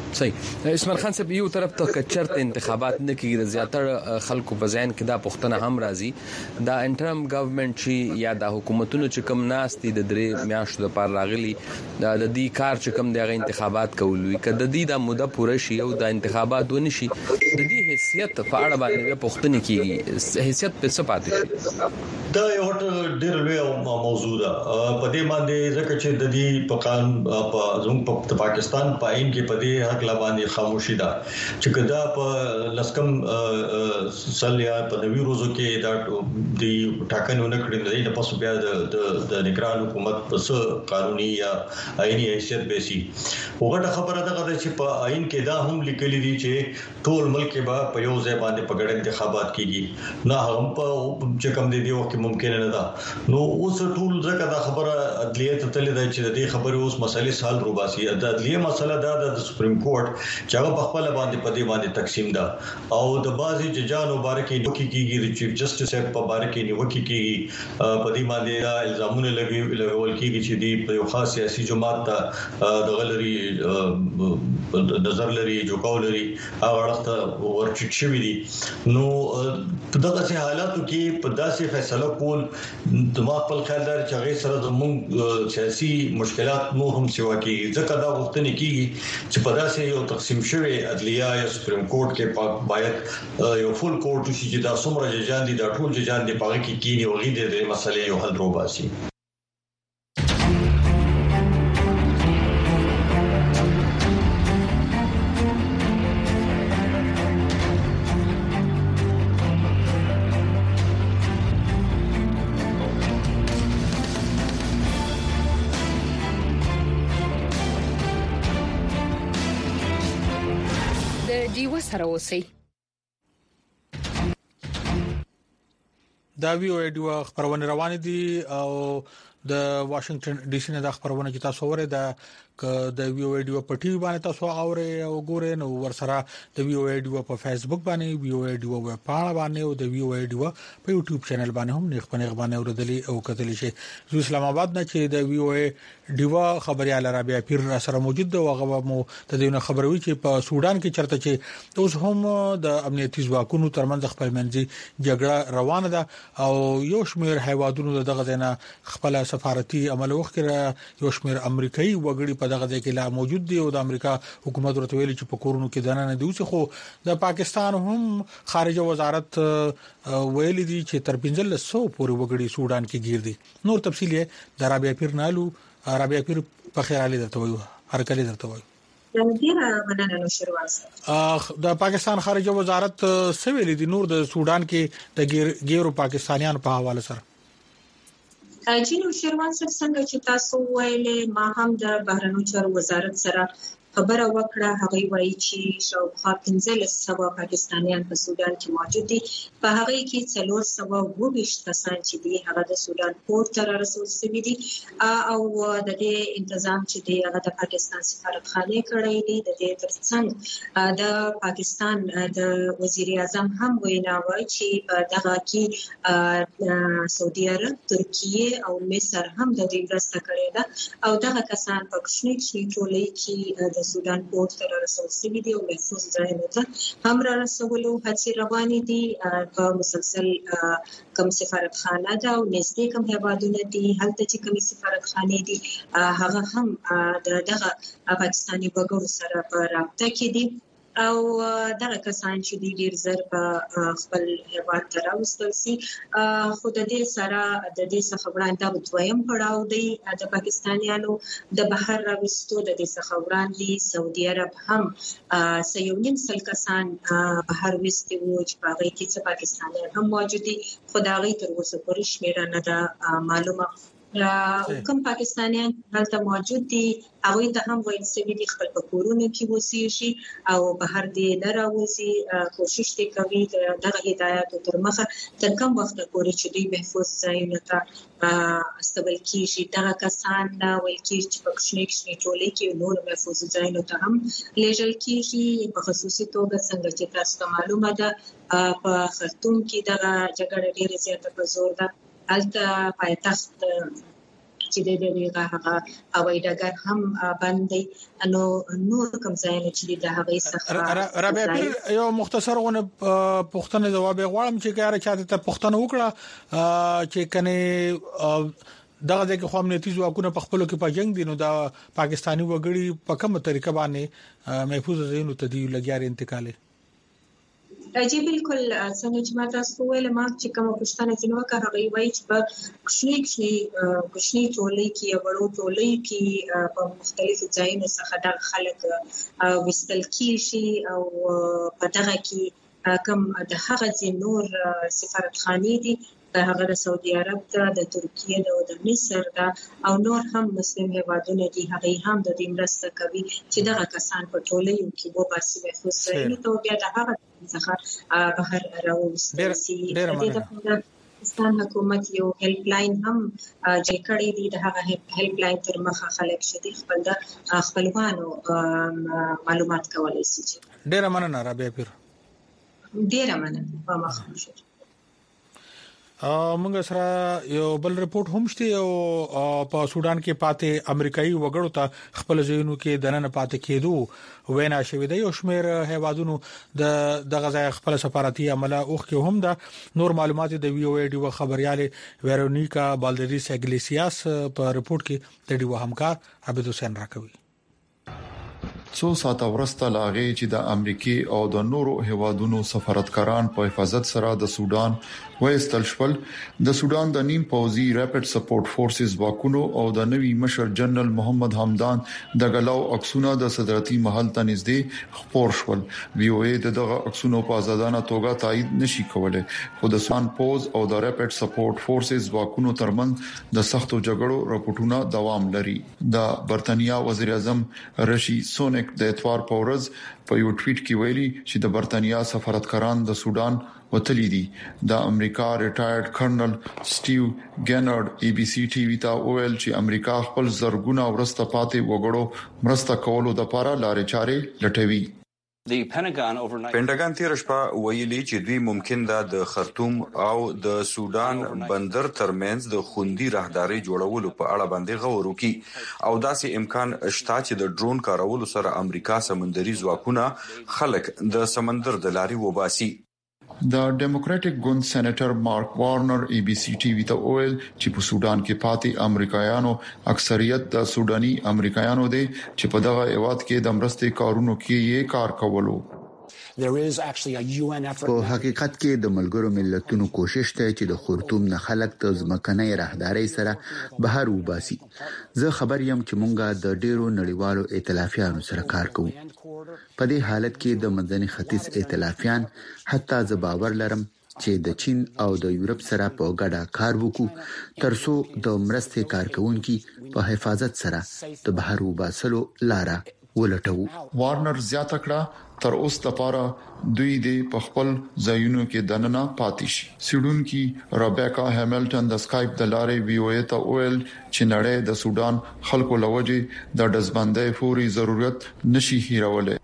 Speaker 12: صحیح اسماعیل خان صاحب یو طرف ته کچرت انتخابات نه کیږي د زیاتره خلکو په ذهن کې دا پوښتنه هم راځي دا انټرم ګورنمنت چې یا د حکومتونو چې کم ناستي د درې میاشتو لپاره راغلي د دې کار چې کم دغه انتخابات کولوي کله د دې د موده پوره شي او د انتخابات ونی شي د دې حیثیت په اړه باندې پوښتنه کیږي حیثیت په څه پاتې شي
Speaker 11: دا یو ډېر لوی موضوع ده په دې باندې ځکه چې د دې په قانون په زموږ په پاکستان په عین کې په دې حق لا باندې خاموشي ده چې کدا په لسکم سالیا په نوي روزو کې دا د ټاکنو نه کړی نه پس بیا د د نگران حکومت پس قانوني یا آئینی حیثیت به سي وګړه خبره ده چې په عین کې دا هم لیکلي دي چې ټول ملک به په یو ځای باندې په ګډ انتخابات کیږي نه هم په چې کوم دي دی وخت ممکن نه ده نو اوس ټول ځکه دا خبره عدلیه ته تللی ده چې د دې خبرې اوس مسلې حل روباسي د عدلیه مسله دا د سپریم کورټ چې هغه په خپل باندې په دې باندې تقسیم ده او د بازي ججانو بارکې نیوکي کیږي د چیف جسټس په بارکې نیوکي کیږي په دې باندې دا الزامونه لګي لګول کیږي چې دی په یو خاص سیاسي جماعت ته د غلري نظر لري جوړول لري هغه وخت ورچټ شوی دي نو په دغه حالاتو کې په داسې فیصله کول د ما خپل خیال دی چې هغه سره زموږ سیاسي مشکلات نور هم سیوا کیږي ځکه دا وختونه کیږي چې په داسې یو تقسیم شوی عدلیه یا سپریم کورټ کې باید یو فول کورټ شي چې دا څومره ججان دي دا ټول ججان دي په کې کینی او غیدې د مسلې یو حل روباسي
Speaker 3: ډیوه سره اوسئ
Speaker 1: دا وی او ډیوه خبرونه روان دي او د واشنگټن ډي سي نه د خبرونه چې تاسو وره د د وی او ډیو په ټي وي باندې تاسو اورئ او ګورئ نو ورسره د وی او ډیو په فیسبوک باندې وی او ډیو په پاڼه باندې او د وی او ډیو په یوټیوب چینل باندې هم نه خپل غبانه اوردلی او کتلی شي زو اسلام آباد نه چې د وی او ډیو خبريال رابعه پیر سره موجود دی او هغه مو د دې خبروي چې په سودان کې چرته چې اوس هم د امنیتي ځواکونو ترمنځ خپل منځي جګړه روانه ده او یو شمېر هیوادونو دغه دنه خپل سفارتي عمل وکړه یو شمېر امریکایي وګړي په دغه ځای کې لا موجود دي او د امریکا حکومت ورته ویلي چې په کورونو کې دنه نه دی اوس خو د پاکستان هم خارجه وزارت ویلي دي چې تر پنځه سو پورې وګړي سودان کې گیر دي نور تفصیل یې د رابعه پیر نالو رابعه پیر په خیر علي درته وایو هر کله درته وایو
Speaker 13: ډیره مننه نو شروع
Speaker 1: د پاکستان خارجه وزارت سویل دي نور د سودان کې د غیرو پاکستانیان په حواله سره
Speaker 13: جنو شروان سره څنګه چې تاسو ویلې ما هم د بهرنیو چارو وزارت سره خبره وکړه هغه وایي چې شاوخوا پنځه سوه پاکستانیان په سودان کې موجود دي په هغه کې څلور سوه اووه ویشت کسان چې دي هغه د سودان پورت ته رسول شوي دي او د دې تنظیم چې دی هغه د پاکستان سفارتخانه کړی دی د دې ترڅنګ د پاکستان د وزیر اعظم هم وینا وایي چې په دغه کې سعودي عرب ترکیه او مصر هم د دې مرسته کړې ده او دغه کسان په کشمیر کې ټولې کې د سودان پورت ته رسول شوي دي او محفوظ ځایونو ته هم را رسولو هڅې روانې دي په مسلسل کوم سفارتخانه ده او نږدې کوم هیوادونه دي هلته چې کوم سفارتخانه دي هغه هم دغه پاکستاني وګړو سره په رابطه کې دي او دغه کسان چې د ډیر زر په خپل هیواد ته راوستل سي خو د دې سره د دې څخه وړاندې دویم پړاو دی د پاکستانیانو د بهر راوستو د دې څخه وړاندې سعودي عرب هم سيونیم سل کسان بهر وستي وو چې په هغه کې څه پاکستانیان هم موجود دي خو دا غي تر اوسه پورې شمیره نه ده معلومه کوم پاکستانیان هلته موجود دي هغه ته هم وایي چې د خپل کورونو کې وسیږي او بهر دې نه راوځي کوشش دې کوي دغه هدایت تر مخه تر کوم وخت پورې چې دوی محفوظ ځایونه ته استقبال کیږي دغه کسان وایي چې په کشمیر کې ټولې کې نور محفوظ ځایونه ته هم لیږل کیږي په خصوصي توګه څنګه چې تاسو معلومه ده په خرطوم کې دغه جګړه ډېره زیاته په زور ده الته پایتخت چې د دغه هغه هوایي ډګر هم باندې نو نور کوم ځای چې د هغه څخه
Speaker 1: رابعه پیر یو مختصر غونه پښتنه جواب غواړم چې کاره چاته ته پښتنه وکړه چې کني دغه دغه خو امنیتي ځواکونه په خپلو کې په جنگ دي نو دا پاکستانی وګړي په کومه طریقه باندې محفوظ ځایونو ته دی لګیاري انتقال
Speaker 13: راځي بالکل څنګه چې ما تاسو ویل ما چې کوم پښتنه ځنو کار غوي وای چې په کښنی کښنی کښنی ټولې کې وړو ټولې کې په مختلفو ځایونو څخه د خلک وستل کیږي او په دغه کې کوم د هغه نور سفارتخانې دي هغه د سعودي عرب ته د ترکیه او د مصر دا او نور هم مسلم هیوادونه دي هغه هم د دې مرسته کوي چې دغه کسان په ټولې کې وو باسي محفوظ شي نو بیا د هغه څخه بهر راوستل شي د پاکستان حکومت یو هیلپ لاین هم چې کړی دی د هغه هیلپ لاین تر مخه خلک شدي خپل د خپلوانو معلومات کولای شي.
Speaker 1: ډیر مننه رابعه پیر.
Speaker 13: ډیر مننه په مخه شي.
Speaker 1: موږ سره یو بل ریپورت هم شته او په سودان کې پاتې امریکایي وګړو ته خپل ځینو کې دننه پاتې کېدو وینا شوې ده او شمیر هیوادونو د د غزا خپل سفارتي عمله اوخ کې هم ده نور معلومات د وی او ای ډي خبرياله ویرونیکا بالدریس اګلیسیاس په ریپورت کې د ډیو همکار عبد حسین راکوي.
Speaker 14: څو ساعته ورسته لاغې چې د امریکای او د نورو هیوادونو سفارتکاران په حفاظت سره د سودان وایستل شول د سودان د نیم پوزي ریپټ سپورټ فورسز واکونو او د نوي مشر جنرال محمد حمدان د غلاو عکسونه د صدراتي محل ته نږدې خبر شول. وی او ای دغه عکسونو په آزادانه توګه تایید نشي کولای خو د سودان پوز او د ریپټ سپورټ فورسز واکونو ترمنځ د سختو جګړو راپورټونه دوام لري. د برتانیا وزیر اعظم رشي سونک د اتوار په ورځ په یو ټویټ کې ویلي چې د برتانیا سفارتکاران د سودان وتلی دي. د امریکا ریټایرډ کرنل سټیو ګینرډ ای بي سي ټي وی ته ویل چې امریکا خپل زرګونه ورسته پاتې وګړو مرسته کولو د لپاره لارې چارې لټوي.
Speaker 15: پینټاګان تیر شپه ویلي چې دوی ممکن ده د خرطوم او د سودان بندر ترمنځ د خوندي راهداري جوړولو په اړه باندې غور وکړي او داسې امکان شته چې د ډرون کارولو سره امریکا سمندري ځواکونه خلک د سمندر د لارې وباسي.
Speaker 14: د ډیموکراټک ګوند سېنیټر مارک وارنر ای بي سي ټي وی ته ویل چې په سودان کې پاتې امریکایانو اکثریت د سوداني امریکایانو دي چې په دغه ایواد کې د مرستې کارونو کې یې کار کولو.
Speaker 16: په حقیقت کې د ملګرو ملتونو کوشش ته چې د خرطوم نه خلک د ځمکنۍ راهداري سره بهر وباسي. زه خبر یم چې مونږه د ډیرو نړیوالو ائتلافیانو سره کار کوو. په دې حالت کې د منځني ختیځ ائتلافیان حتی زه باور لرم چې د چین او د یورپ سره په ګډه کار وکړو ترڅو د مرستې کارکونکو په حفاظت سره د بهر وباسلو لاره ولټوو.
Speaker 14: وارنر زیاته کړه تر اوسه لپاره دوی د خپل ځایونو کې دننه پاتې شي. سیډونکي رابیکا هیملټن د سکایپ د لارې وی او ای ته ویل چې نړۍ د سودان خلکو لوجه د دزبندۍ فوري ضرورت نشي هیرولای.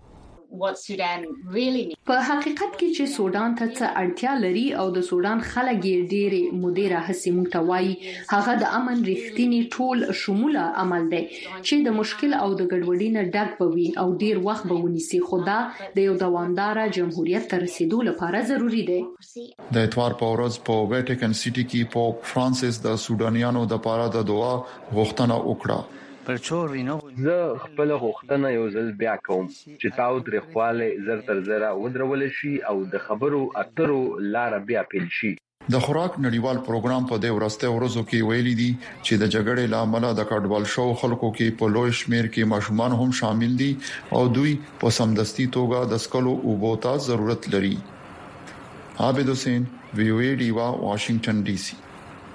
Speaker 3: په حقیقت کې چې سودان ته څه اړتیا لري او د سودان خلک یې ډېر مدیره هڅې متوایي هغه د امن رښتینی ټول شموله عمل دی چې د مشکل او د ګډوډۍ نه ډک بوي او ډیر وخت به ونیسي خو دا د یو دوامدار جمهوریت تر رسیدو لپاره ضروری دی.
Speaker 14: د اتوار په ورځ په ویټیکن سټي کې پوپ فرانسیس د سودانیانو د لپاره د دعا غوښتنه وکړه.
Speaker 17: زه خپل غوښتنه یو ځل بیا کوم چې تاسو درې خواله زر تر زر ودرول شي او د خبرو اترو لار بیا پیل شي.
Speaker 14: د خوراک نړیوال پروګرام په دې ورسته ورځو کې ویلي دي چې د جګړې لامل د کډوال شو خلکو کې په لوی شمیر کې ماشومان هم شامل دي او دوی په سمدستي توګه د سکلو او بوتا ضرورت لري. عابد حسین وی او ای ډیوا واشنگټن ډي سي.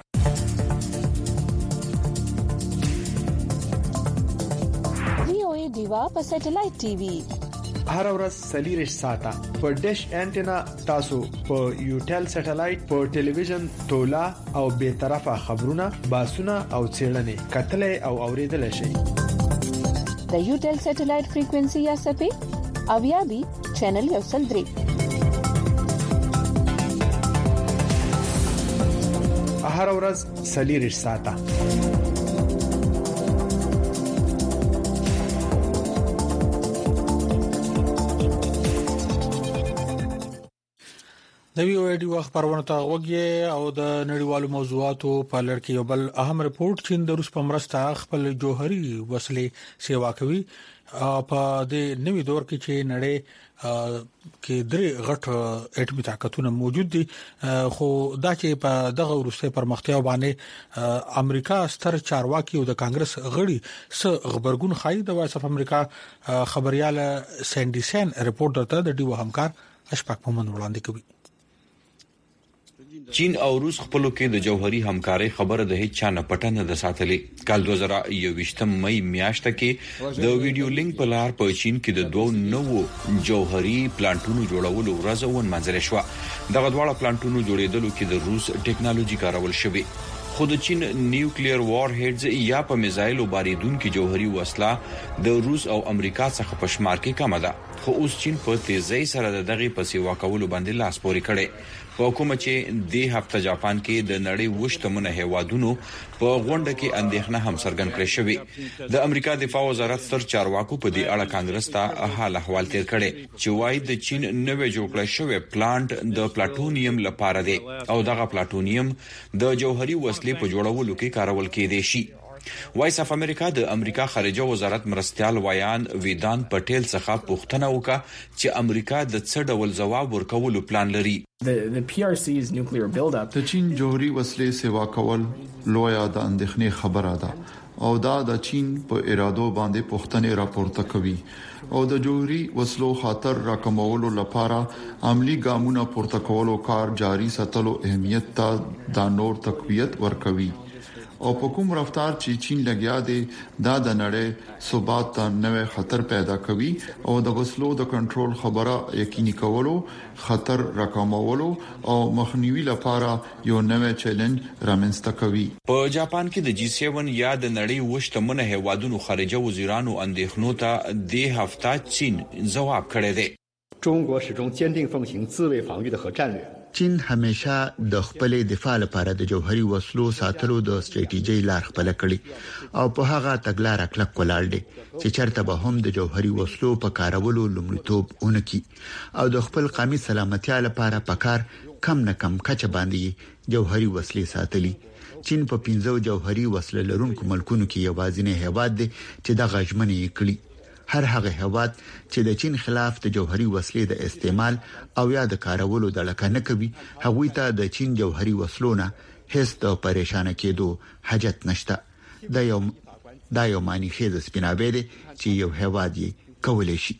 Speaker 18: دیوا په سټلایټ ټي وي
Speaker 19: هر ورځ سلیریش ساته په ډیش انټینا تاسو په یوټل سټلایټ په ټلویزیون تولا او به طرفه خبرونه باسونه او چیرنې کتلې او اوریدل شي.
Speaker 18: د یوټل سټلایټ فریکوئنسي یا سپې او یا بي چینل یو سل درې
Speaker 19: هر ورځ سلیریش ساته
Speaker 1: د وی او ای ډي وخت پرونه ته وګي او د نړیوالو موضوعاتو په لړ کې یو بل اهم رپورت چین د روس په مرسته خپل جوهري وسلې سیوا کوي په دې نوي دور کې چې نړۍ کې درې غټ اټومي طاقتونه موجود دي خو دا چې په دغه ورسته پرمختیا باندې امریکا ستر چارواکي او د کانګرس غړي س خبرګون خای د وایس اف امریکا خبرياله سانډي سن رپورټ درته د ډیو همکار اشفاق محمد وړاندې کوي.
Speaker 15: چین او روس خپلو کې د جوهري همکاري خبره د هیڅ چا نه پټه نه ده ساتلې. کال دوه زره یوویشتم مې میاشت کې د ویډیو لینک په لار په چین کې د دوه نوو جوهري پلانټونو جوړولو ورځ ونمنځل شو. دغه دواړه پلانټونو جوړېدلو کې د روس ټیکنالوژي کارول شوې. خو د چین نیوکلیر وار هیډز یا په میزایل او باریدونکو جوهري وسله د روس او امریکا څخه په شمار کې کم ده. خو اوس چین په تیزی سره د دغه په سیوا کولو باندې لاس پورې کړي. په کومه چې د هفته جاپان کې د نړۍ وشتمنه هیوادونو په غونډه کې اندېښنه هم څرګند کړې شوې. د امریکا دفاع وزارت ستر چارواکو په دې اړه کانګرس ته حال احوال تیر کړي چې وايي د چین نوې جوړ کړل شوی پلانټ د پلاټونیم لپاره دی او دغه پلاټونیم د جوهري وسلې په جوړولو کې کارول کېدی شي. وایس اف امریکا د امریکا خارجه وزارت مرستيال ویان ویدان پټیل څخه پوښتنه وکړه چې امریکا د څه ډول ځواب ورکولو پلان لري.
Speaker 20: The P R C's nuclear buildup
Speaker 14: د چین جوهري وسلې سیوا کول لویا د اندېښنې خبره ده او دا د چین په ارادو باندې پوښتنې راپورته کوي او د جوهري وسلو خطر راکمولو لپاره عملی ګامونه پورته کولو کار جاري ساتلو اهمیت ته د نور تقویت ورکوي. او په کوم رفتار چې چین لګیا دی دا د نړۍ ثبات ته نوې خطر پیدا کوي او د وسلو د کنټرول خبره یقیني کولو خطر راکمولو او مخنیوي لپاره یو نوې چیلنج رامنځته کوي.
Speaker 15: په جاپان کې د جی سیون یا د نړۍ وشتمنه هیوادونو خارجه وزیرانو اندېښنو ته د هفته چین جواب کړی دی.
Speaker 21: 中国始终坚定奉行自卫防御的核战略。
Speaker 16: چین همیشه د خپل دفاع لپاره د جوهري وسلو ساتلو د استراتیژي لار خپل کړي او په هغه تګلارې کلک ولاړ دي چې چرته به هم د جوهري وسلو په کارولو لومړیتوب اونکي او د خپل قومي سلامتیا لپاره پکار کم نه کم کچه باندې جوهري وسلې ساتلي. چین په پنځو جوهري وسلو لرونکو ملکونو کې یوازینی هیواد دی چې د غژمنې کړي. هر هغه هیواد چې د چین خلاف د جوهري وسلې د استعمال او یا د کارولو د لکه نه کوي هغوی ته د چین جوهري وسلونه هیڅ د پریشان کېدو حاجت نشته. دا یو دا یو معنی خیز سپیناوی دی چې یو هیواد یې کولای شي.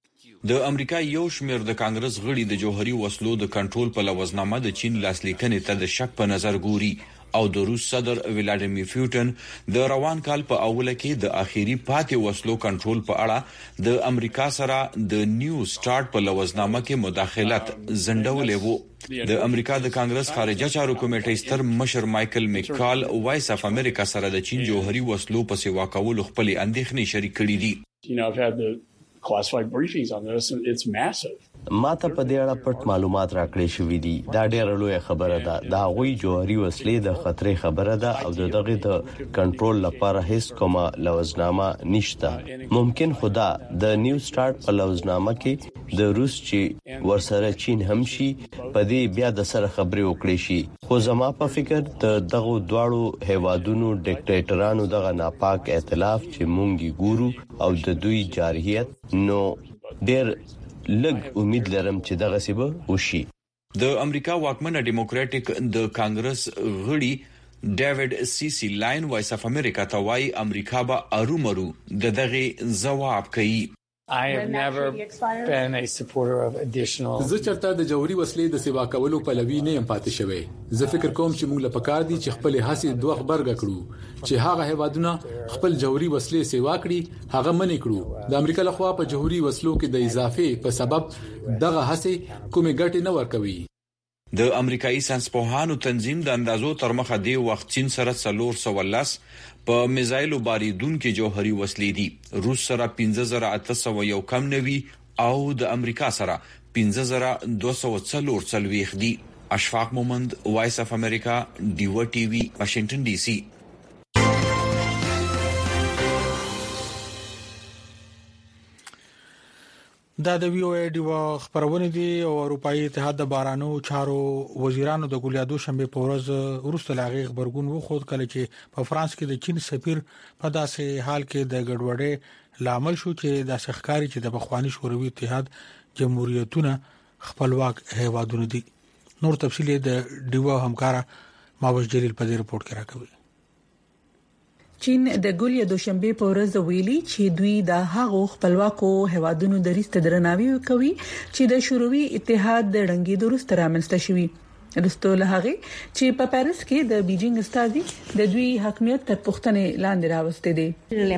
Speaker 15: د امریکا یو شمېر د کانګرس غړي د جوهري وسلو د کنټرول په لوزنامه د چین لاسلیکنې ته د شک په نظر ګوري او د روس صدر ولادیمیر پوتین د روان کال په اوله کې د اخیری پاتې وسلو کنټرول په اړه د امریکا سره د نیو سٹارټ په لوزنامه کې مداخلت زندولې وو. د امریکا د کانګرس خارجه چارو کمیټې ستر مشر مایکل میکال وایس اف امریکا سره د چین جوهري وسلو په سیوا کولو خپل اندېښنې شریک کړې دي.
Speaker 22: You know, I've had the classified briefings on this and it's massive.
Speaker 23: ما ته په دې اړه پټ معلومات راکړې شوې دي. دا ډېره لویه خبره ده. دا غوي جوهري وسلې د خطرې خبره ده او دغه د کنټرول لپاره هیڅ کومه لوزنامه نشته. ممکن خدا د نیو سٹارټ په لوزنامه کې د روس چې ورسره چین هم شي په دې بیا د سره خبرې وکړي شي. خو زما په فکر د دغه دواړو هیوادونو ډیکټیټرانو دغه ناپاک ائتلاف چې مونږ ګورو او د دوی جارحیت نو ډېر لږ امید لرم چې دغه سبب وشي.
Speaker 15: د امریکا واکمنه ډیموکراټک د کانګرس غړي ډیوډ سی سی لاین وایس اف امریکا ته وايي امریکا به ارومرو د دغه جواب کوي.
Speaker 22: I have never been a supporter of additional
Speaker 24: زه چرته د جوهري وسلې د سیوا کولو پلوي نه یم پاتې شوی. زه فکر کوم چې موږ له پکار دي چې خپل هڅې دوه خبرګ کړو چې هغه هیوادونه خپل جوهري وسلې سیوا کړي هغه منې کړو. د امریکا لخوا په جوهري وسلو کې د اضافه په سبب دغه هڅې کومې ګټې نه ورکوي.
Speaker 15: د امریکایي ساينسپوهانو تنظیم د اندازو تر مخه دی وخت چین سره څلور سوه لس په میزایل باریدونکو جوهري وسلې دي. روس سره پنځه زره اته سوه یو کم نوي او د امریکا سره پنځه زره دوه سوه څلور څلوېښت دي. اشفاق محمد وایس اف امریکا ډیو ټي وي واشنگټن ډي سي.
Speaker 1: دا د وی او ای ډیو خبرونه دي او اروپאי اتحاد د بارانو چارو وزیرانو د ګولیادو شنبه په ورځ ورسته لاغي خبرګون وخود کله چې په فرانس کې د چین سفیر په داسې حال کې د ګډوډۍ لامل شو چې د سخکاري چې د بخوانی شوروي اتحاد جمهوریتونه خپلواک هیوادونه دي. نور تفصیل د ډیو همکارا ماوش جلیل په دې رپورت کې راکوي.
Speaker 2: چین د ګولیا دوشنبه په ورځ ویلي چې دوی د هغو خپلواکو هوادونو د ریسته درناوي کوي چې د شوروي اتحاد د رنګي درست رامنځته شوی. رستول هغه چې په پاریس کې د بیجینګ استازي د دوی حاکمیت تر پوښتنې لاندې راوستي دي.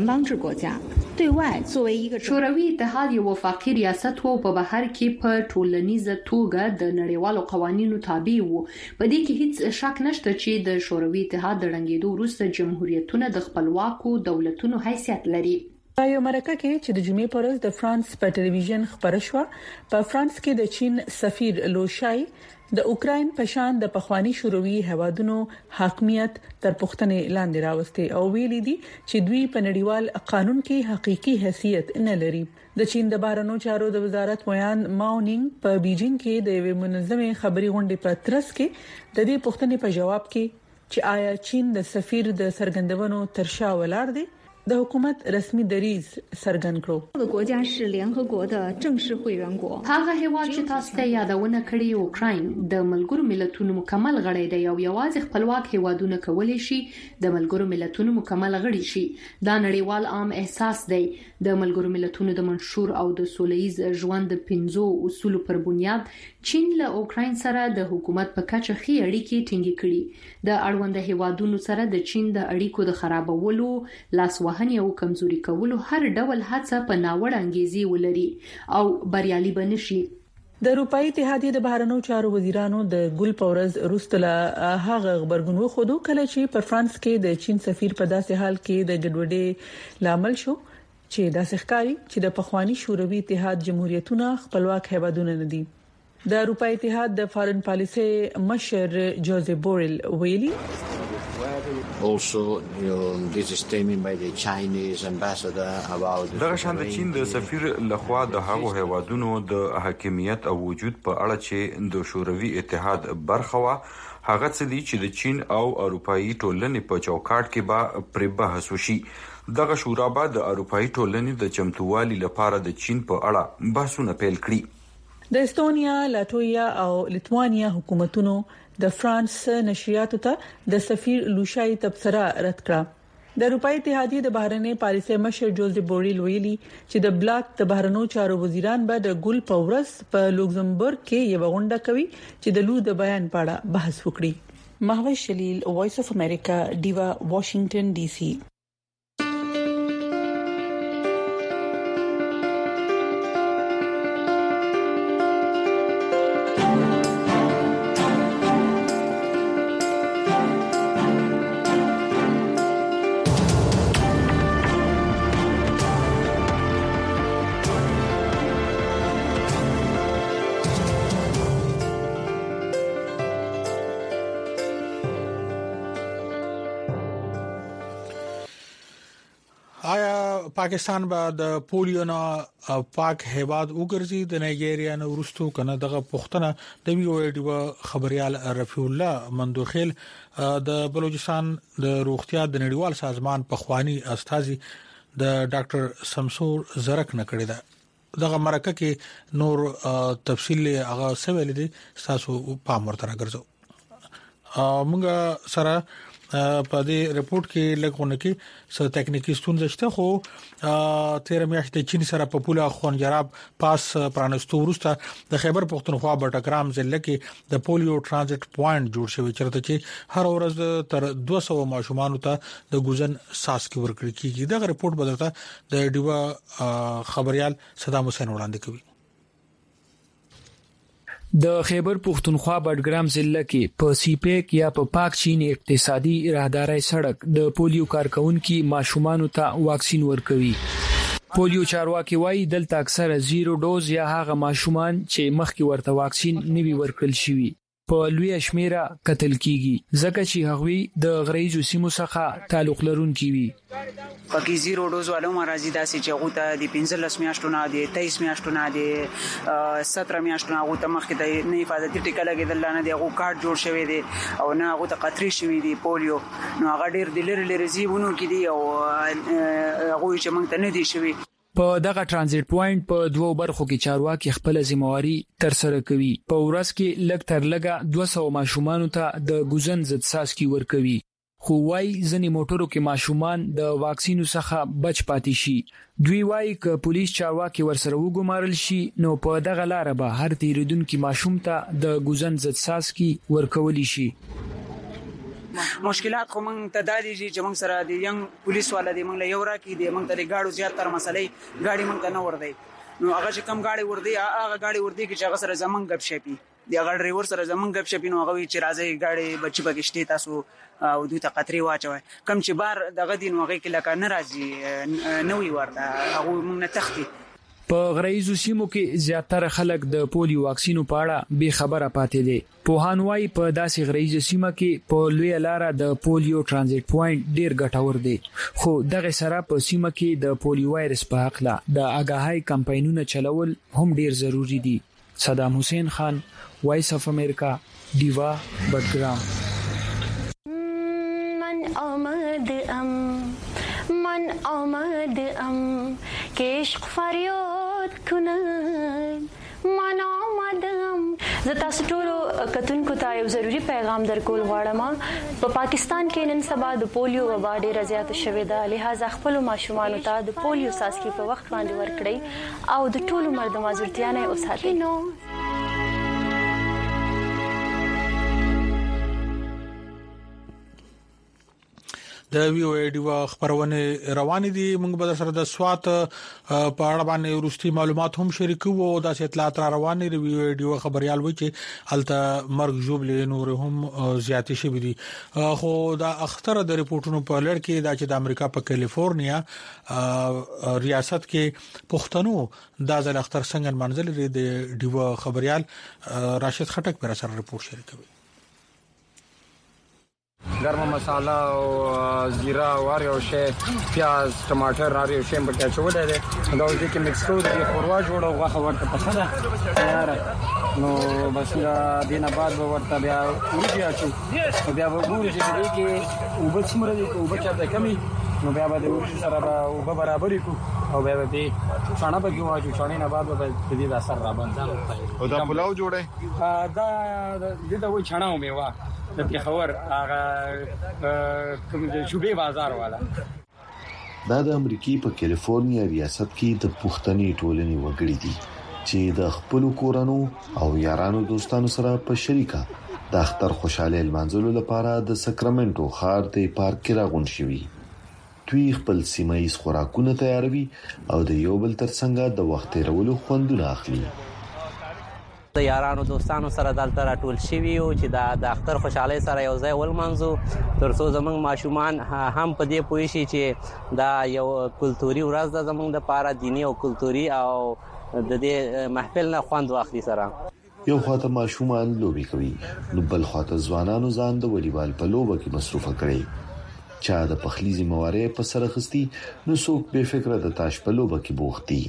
Speaker 3: شوروي اتحاد یو وفاقي ریاست وو په بهر کې په ټولنیزه توګه د نړیوالو قوانینو تابع وو. په دې کې هیڅ شک نشته چې د شوروي اتحاد د رنګېدو وروسته جمهوریتونه د خپلواکو دولتونو حیثیت لري.
Speaker 2: په یو مرکه کې چې د جمعې پر ورځ د فرانس په ټلویزیون خبره شوه، په فرانس کې د چین سفیر لوشای د اوکرين په شان د پخوانی شوروي هوادونو حاکمیت تر پوښتنې لاندې راوستي او ویلي دي چې دوی په نړیوال قانون کې حقيقي حیثیت نه لري. د چین د بهرنیو چارو د وزارت مویان ماونینګ په بیجینګ کې د یو منظمې خبري غونډې په ترڅ کې د دې پوښتنې په جواب کې چې آیا چین د سفیر د سرګندونو ترشا ولاړ دی د حکومت رسمي دریز څرګند کړو.
Speaker 3: هغه هیواد چې تاسو ته یادونه کړې اوکراین د ملګرو ملتونو مکمل غړی دی او یوازې خپلواک هیوادونه کولای شي د ملګرو ملتونو مکمل غړي شي. دا نړیوال عام احساس دی. د ملګرو ملتونو د منشور او د سولهییز ژوند د پنځو اصول پر بنیاد چین له اوکراین سره د حکومت په کچه خي اړیکې ټینګې کړي. د اړوند هیوادونو سره د چین د اړیکو د خرابولو لاس وهنې او کمزوري کولو هر ډول هڅه په ناوړه انګیزي ولري او بریالي بنشي.
Speaker 2: د اروپאי اتحادیه د بهرنیو چارو وزیرانو د ګل پورز روستله هغه خبرګون وخدو کله چې په فرانس کې د چین سفیر په داسې حال کې د ګډوډۍ لامل شو چې د سخکاري چې د پخوانی شوروي اتحاد جمهوریتونه خپلواک هیوادونه نه دي. د اروپאי اتحاد د فارن پالیسي مشر جوزيف بورل ویلي
Speaker 4: also you know, this statement by the Chinese ambassador about
Speaker 15: دغه شان د چین د سفیر لخوا د هغو هیوادونو د حاکمیت او وجود په اړه چې د شوروي اتحاد برخه وا هغه څه دي چې د چین او اروپאי ټولنې په چوکاټ کې به پر بحث وشي. دغه شورا به د اروپאי ټولنې د چمتووالي لپاره د چین په اړه بحثونه پیل کړي.
Speaker 2: د استونیا، لاتویا او لیتوانیا حکومتونو د فرانس نشریاتو ته د سفیر لوشای تبصره رد کړه. د اروپאי اتحادیه د بهرنی پالیسي مشر جوزيف بورل ویلي چې د بلاک د بهرنیو چارو وزیران به د ګل پورس په لوکزمبرګ کې یو غونډه کوي چې د لو د بیان په اړه بحث وکړي. مهوش شلیل، وایس اف امریکا، ډیوا، واشنگټن ډي سي.
Speaker 1: پاکستان به د پولیو نه پاک هیواد وګرځي. د نایجیریا نه ورستو کنه دغه پښتنه د وی او ای ډیو خبريال رفیع الله مندوخیل د بلوچستان د روغتیا د نړیوال سازمان پخوانی استاذي د ډاکټر سمسور زرک نه کړی دا دغه مرکه کې نور تفصیل هغه سویل دي تاسو پام ورته راګرځو. موږ سره په دې رپورت کې لګونه کې څه ټکنیکی ستونزې شته خو تیر میاشت د چین سره په پوله خونجراب پاس پرانستو ورسته د خیبر پختونخوا بټګرام ضلع کې د پولیو ترانزیت پوینټ جوړ شوی چرته چې هر ورځ تر دوه سوه ماشومان ته د ګوزن ساس کې ورکړي کیږي. دا رپورت بدلته د ډیوا خبريال صدام حسین وړاندې کوي.
Speaker 5: د خیبر پختونخوا بټګرام ضلع کې په سیپیک یا په پاک چینی اقتصادي راهداري سړک د پولیو کارکونکو ماشومان ته واکسین ورکوي. پولیو چارواکي وایي دلته اکثره زیرو ډوز یا هغه ماشومان چې مخکې ورته واکسین نوي ورکړل شوی په لوی شمیره قتل کیږي ځکه چې هغوی د غریزو سیمو څخه تعلق لرونکي وي.
Speaker 6: پکې زیرو ډوز والو مرضی داسې چې غوته د پنځلس میاشتو نه دی تیئیس میاشتو نه دی ستره میاشتو نه غوته مخکې د نه حفاظتي ټیکه لګیدل نه دی غو کارت جوړ شوی دی او نه غوته قطري شوی دی پولیو نو هغه ډیر د لری لری زیبونو کې دی او هغه چې موږ ته نه دی شوی.
Speaker 5: په دغه ترانزیت پوینټ په دوو برخو کې چارواکي خپل ذمہواری تر سره کوي. په ورځ کې لږ تر لږه دوه سوه ماشومان ته د ګوزن ضد څاڅکي ورکوي. خو وايي ځنې موټرو کې ماشومان د واکسینو څخه بچ پاتې شي. دوی وايي ک پولیس چارواکي ورسره وګمارل شي نو په دغه لار به هر تیریدونکو ماشوم ته د ګوزن ضد څاڅکي ورکول شي.
Speaker 6: مشکلات خو موږ ته دادي چې موږ سره د ینګ پولیس والا دی موږ له یو راکې دی موږ ته گاډو زیات تر مسلې گاډي موږ ته نه ور دی نو هغه چې کم گاډي ور دی هغه گاډي ور دی چې هغه سره زمونږ غب شپي دی هغه ډرایور سره زمونږ غب شپي نو هغه چې راځي گاډي بچي پکشته تاسو او دوی ته قطري واچوي کم چې بار دغه دین هغه کې لکه ناراضي نوې ورته هغه موږ نه تختی.
Speaker 5: په غریزو سیمو کې زیاتره خلک د پولیو واکسینو په اړه بے خبره پاتې دي. پوهان وايي په داسې غریزو سیمه کې په لوی لار د پولیو ترانزیت پوینټ ډیر ګټور دی خو دغه سره په سیمه کې د پولیو وایرس په حق لا د آگاهی کمپاینونه چلول هم ډیر ضروری دي. صدام حسین خان وایس اف امریکا دیوا بټګرام.
Speaker 8: من آمد ام من آمد ام که عشق فریاد کنن من آمدم. زه تاسو ټول کتونکو ته یو ضروری پیغام درکول غواړم. په پا پاکستان کې نن سبا د پولیو وبا ډیره زیاته شوې ده لہذا خپل ماشومان ته د پولیو څاڅکي په وخت باندې ورکړئ او د ټولو مرد معذورتیا نه اوساتئ.
Speaker 1: د وی او ای ډیوا خبرونه روان دي موږ به سره د سوات په اړه باندې ورستي معلومات هم شریکو او د اطلاعات را روان دي. وی او ای ډیوا خبريال وایي چې الته مرګ جوړلې نور هم زیاتې شوې دي خو دا اختر د ریپورتونو په لړ کې دا چې د امریکا په کیلیفورنیا ریاست کې پښتنو د ځل اختر څنګه منځل لري. د ډیوا خبريال راشد خټک پر سره ریپورت شریکوي.
Speaker 9: ګرم مساله او زیرا واري او شی پیاز ټماټر راړي او شی په چولې ده دا اوس کې مکس کوو د خوروا جوړو غوښه ورته پسنده تیار نو بس دا دینه بعد به ورته بیا ورځي اچو بیا وګورئ چې دې کې وبد سمره دي او بچا ته کمی نو بیا به د ورځ سره به برابرې کو او بیا به دې څنګه به کیږي چې څنګه نه بعد به دې دا سر را باندې
Speaker 14: او دا پلاو جوړه
Speaker 9: دا دې دا وای چانه میوه د پیښور هغه کوم شوبې بازار والا.
Speaker 10: دا د امریکای په کیلیفورنیا ریاست کې د پښتني ټولنې وګړي دي چې د خپل کورانو او یارانو دوستانو سره په شریکه د اختر خوشاله لمانځلو لپاره د ساکرامنټو ښار ته پارک کې راغون شوي. دوی خپل سیمایي خوراکونه تیاروي او د یو بل ترڅنګ د وخت تیرولو خوندونه اخلي.
Speaker 25: د یارانو دوستانو سره دلته راټول شوي او چې د اختر خوشاله سره یو ځای ولمنځو ترڅو زمونږ ماشومان هم په دې پوه شي چې دا یو کلتوري ورځ ده زمونږ لپاره دینی او کلتوري او د دې محفل نه خوند واخلي. سره
Speaker 10: یو خاطر ماشومان لوبي کوي نو بل خاطر ځوانانو ځان د والیبال په لوبه کې مصروفه کړي. چا د پخلیزي موارې په سر خستی نو څوک به فکر د تاش په لوبه کې بوختي.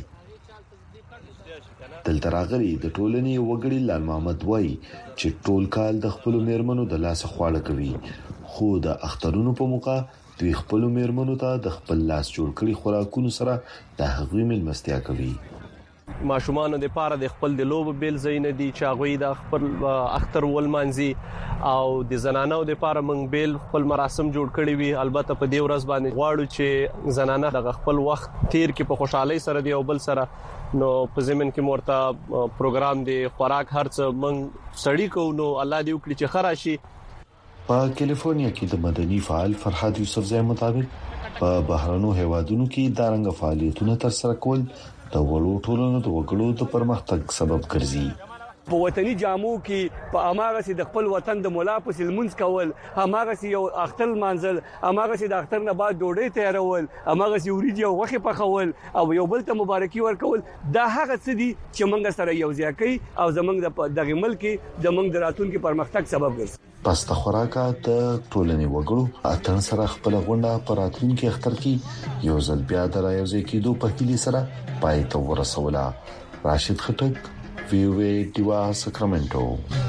Speaker 10: دلته راغلي د ټولنې وګړي لال محمد وای چې ټول کال د خپل میرمنو د لاس خواړه کوي خو د اخترونو په موقع دوی خپل میرمنو ته د خپل لاس جوړ کړي خوراکونو سره د هغوی ملمستیا کوي.
Speaker 26: ماشومان د پاره د خپل د لوب بیل زین دي چې هغه د خپل اختر ولمانځي او د زنانو د پاره منګ بیل خپل مراسم جوړ کړي وي. البته په دې ورځ باندې غواړو چې زنانه د خپل وخت تیر کې په خوشحالي سره دی او بل سره نو په زمين کې مرته پروګرام دی خوراک هرڅ منګ سړی کو نو الله دې وکړي چې خراشي.
Speaker 10: په کیلیفورنیا کې د مدني فعال فرحات یوسف زای مطابق په بهرانو هیوادونو کې دارنګ فعالیتونه تر سره کول د وړو ټولنو د وګړو د پرمختګ سبب ګرځي.
Speaker 7: په وطني جامو کې په اماغه سي د خپل وطن د مولا په سلمونز کول، اماغه سي یو اختر منځل، اماغه سي د اختر نه بعد ډوډۍ تیارول، اماغه سي وریجې او غوښه پخول او یو بل ته مبارکي ورکول، دا هغه څه دي چې موږ سره یو ځای کوي او زموږ د دغه ملک د موږ د راتلونکو پرمختګ سبب ګرځي.
Speaker 10: پس د خوراکه د ټولنې وګړو اتن سره خپل غونډه پر راتلونکي اختر کې یو ځل بیا د رايوځي کېدو په هیله سره پای ته ورسوله. راشد خټک، وی او ای دیوا، ساکرامنټو.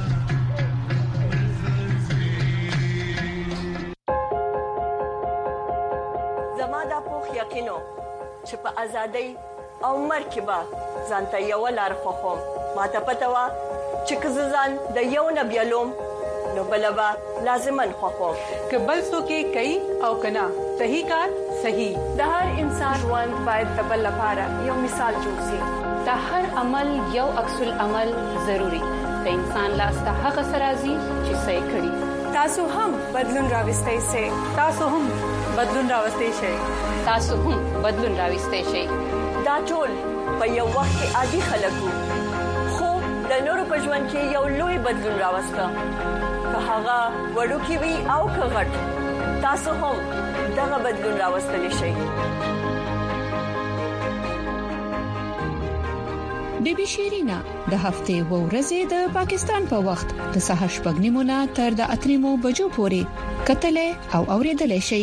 Speaker 11: زما د پوخ یقینو چې په ازادۍ او مرکبه ځانته یو لار خوخم، ماته پته وا چې کززان د یو نبیلوم نو بلبا لازمن خوخم
Speaker 2: که بل څوک کوي او کنا صحیح کار صحیح.
Speaker 11: د هر انسان ژوند باید د بل لپاره یو مثال جوړ شي.
Speaker 3: د هر عمل یو عکس العمل ضروری. د انسان لاس ته هغه سرازي چې صحیح کړي.
Speaker 11: تاسو هم بدلون راوستئ سي.
Speaker 2: تاسو هم بدلون راوستئ شئ.
Speaker 3: تاسو هم بدلون راوستئ شئ.
Speaker 11: دا ټول په یو وخت کې عادي خلکو خو د نورو په ژوند کې یو لوی بدلون راوسته. که هغه وړوکی وي او که غټ، تاسو هم دغه بدلون راوستلی شئ.
Speaker 12: بیبي شیرینا د هفته و ورځې د پاکستان په وخت د سهار شپږ نیمو تر د اتریمو بجو پورې کتلې او اوریدلې شي.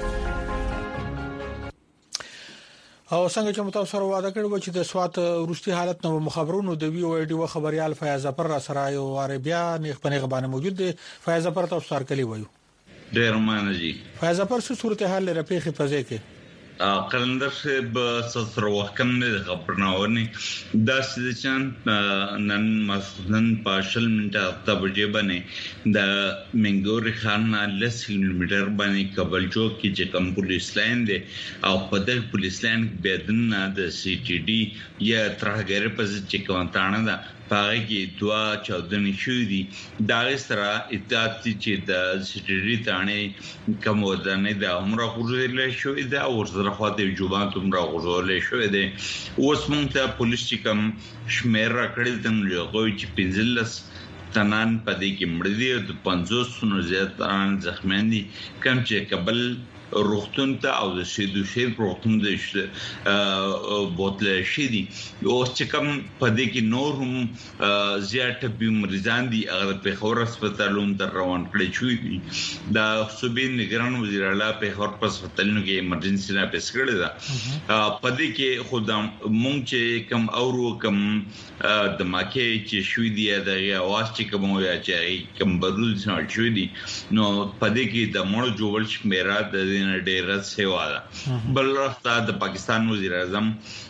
Speaker 1: او څنګه چې متاسو سره وعده کړو چې د سوات روسي حالت نو مخابرونو د وی او ای ډي خبريال فیاض ظفر را سره یو عربیا نیغ پنیغ باندې موجود دی. فیاض ظفر تاسو سره کلی وایو.
Speaker 13: ډیر مانجی
Speaker 1: فیاض ظفر څه صورتحال لري په خپزه کې؟
Speaker 13: قلندر صاحب ستر وحکم نه خبرناونی دا سچان نن مسنن پاشل منټه ته بجې باندې د منګور خان لس کیلومتر باندې کابل چوک کې چې کوم پولیس لاین دی او په دغه پولیس لاین بدن د سی ټي ډي یا ترهګر په چې کوم تانه دا پاره کې دوا چودنی شو دي. دا سره اطاعت چې د سی ټي ډي تانه کوم ودانې د عمره غوړل شو دا ورزره خواته جوبان تمره غوړول شو دي. اوس مونږ ته پولیس چې کوم شمیر راکړل تم لږوي چې پنځلس تنان پدې کې مړ دي او پنځوس نو زیات تنان زخمیان دي. کوم چې قبل روختون ته او د شیدو شی روختون د بوتل شي دي او چې کوم پدې کې نور هم زیات به مریضان دي هغه په خور هسپتالونو ته روان کړي شوی دي. دا صوبې نگران وزیر اعلی په خور هسپتالونو کې ایمرجنسي نه پېښ کړی دا پدې کې خدام مونږ چې کوم اورو کوم د ماکه چې شوی دی د اواز چې کوم یا چې کوم بدل شوی دي نو پدې کې د مړ جوړ شمیره د ډېر سیوا ده. بل وخت د پاکستان وزیر اعظم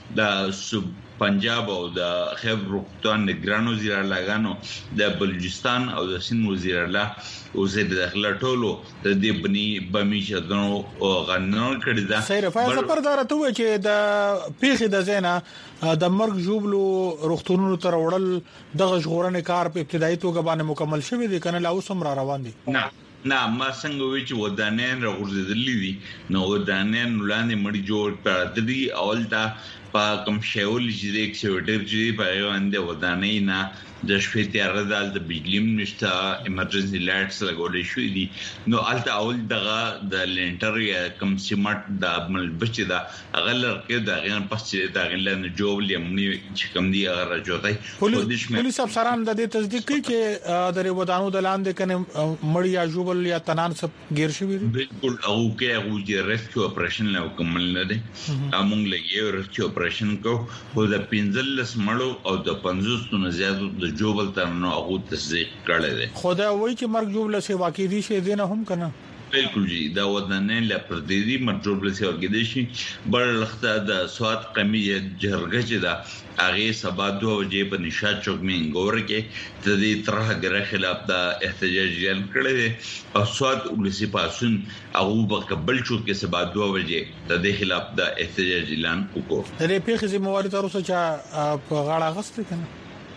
Speaker 13: د پنجاب او د خیبر پختونخوا نگران وزیر اعلی غانو د بلوچستان او د سند وزیر اعلی او زید داخله ټولو د دې بني بمی شدنو غننه کړی دا.
Speaker 1: سیر فایز پر دارته و چې د پیخي د زینا د مرګ جوبلو روختونونو تر وړل د غژغورنې کار په ابتدایي توګه باندې مکمل شوی دی کنه لا اوس هم را روان دي؟
Speaker 13: نه نه ما څنګه وی چې ودانین راغورځېدلې دي نو ودانین وړاندې مړی جوړ کړ د دې اول دا په کوم شیول چې د ایکسیویټر چې په باندې ودانې نه د شپې تیار دال د بجلی نشته ایمرجنسي لایټس لګولې شوې دي نو الته اول دغه د لینټر یا کوم سیمټ د مل بچ دا اغلر کې دا غن پس دا غن جوړ لمني چې کوم دی هغه راځوي.
Speaker 1: پولیس افسران د دې تصدیق کوي چې د ودانو د لاندې کنه مړی یا جوبل یا تنان سب غیر شوی دي.
Speaker 13: بالکل او کې هغه چې ریسکیو اپریشن له کومل نه دي امونګ لګي ریسکیو اپریشن کو خو د پنځلس مړو او د پنځوس نه زیات جوبل تر نو هغه تصدیق کړی دی.
Speaker 1: خدای وایي چې مرګ جوبل سه واقع دي شه دینه هم کنه
Speaker 13: بالکل جی دا ودانې لا پرديدي مرګ جوبل سه واقع دي شي بل لخته د سواد قمیه جرګه چې دا هغه سبا دوه وجې په نشاط چوک منګور کې د دې طرح غره خلاف د احتجاج جن کړی دی او سواد ولسی پاسون او په قبل چوک کې سبا دوه وجې د دې خلاف د احتجاج اعلان وکړ.
Speaker 1: د دې پیښې ذمہواری تر اوسه چې په غاړه غسته کنه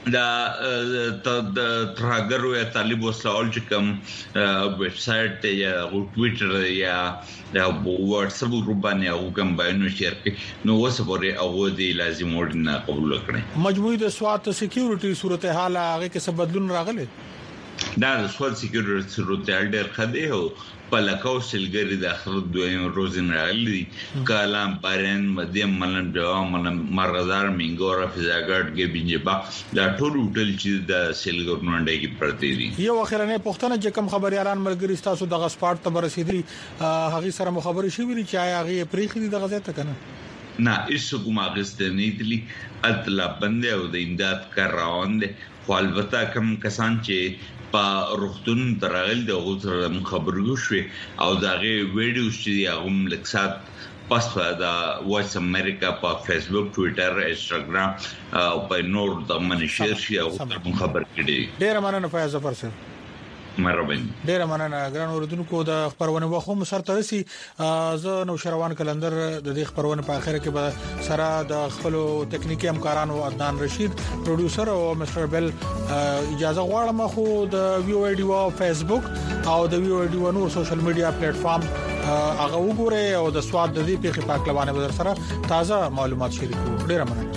Speaker 13: دا د ترګرو یا طالب وسلول چې کوم ویب سټ یا ټوئیټر یا د واتس اپ ګروپ باندې او کوم باندې شیر کړي نو وسپورې او د لازم وړاندې قبول کړي
Speaker 1: مجموعي د سوات سکیورټي صورتحال هغه کې څه بدلون راغلی
Speaker 13: دا د سوات سکیورټي صورتحال ډېر خدای هو پلکو سلګری د اخر دویم روزن راغلی کلام پرن مدیم ملن جواب ملن مرغدار منګور فزاګټ کې بنجبا دا ټول هوټل چې د سلګر نونډه کې پرتی دي
Speaker 1: یو اخرنه پښتنه چې کوم خبريالان ملګری تاسو د غسپارت ته رسیدلی هغه سره مخابره شوې چې آیا هغه پریخي د غزه ته کنه
Speaker 13: نه ایسو کوم اغستنې دي اطلاع بنده او د امداد کار روان دي خو البته کوم کسان چې په روختون ترغل د غوثر خبرو شوي او داغه ویډیو چې هغه لکسات پس دا وایس امریکا په فیسبوک ټوئیټر انستګرام او په نور د منشر شي او خبر کړي
Speaker 1: ډیر مننه فیاض ظفر صاحب
Speaker 13: مرحبا
Speaker 1: ډیر مننه ګران اوردونکو د خبرونه وخت مو سره ترسي زه نو شروان کلندر د دې خبرونه په اخر کې به سره د خپل ټکنیکی همکارانو عدنان رشید پروډوسر او مستر بیل اجازه غواړم خو د ویو ویډیو فیسبوک او د ویو ویډیو نور سوشل میډیا پلیټ فارم هغه وګورئ او د سواد د دې په خپل پاک لوانه بدر سره تازه معلومات شریکو ډیر مننه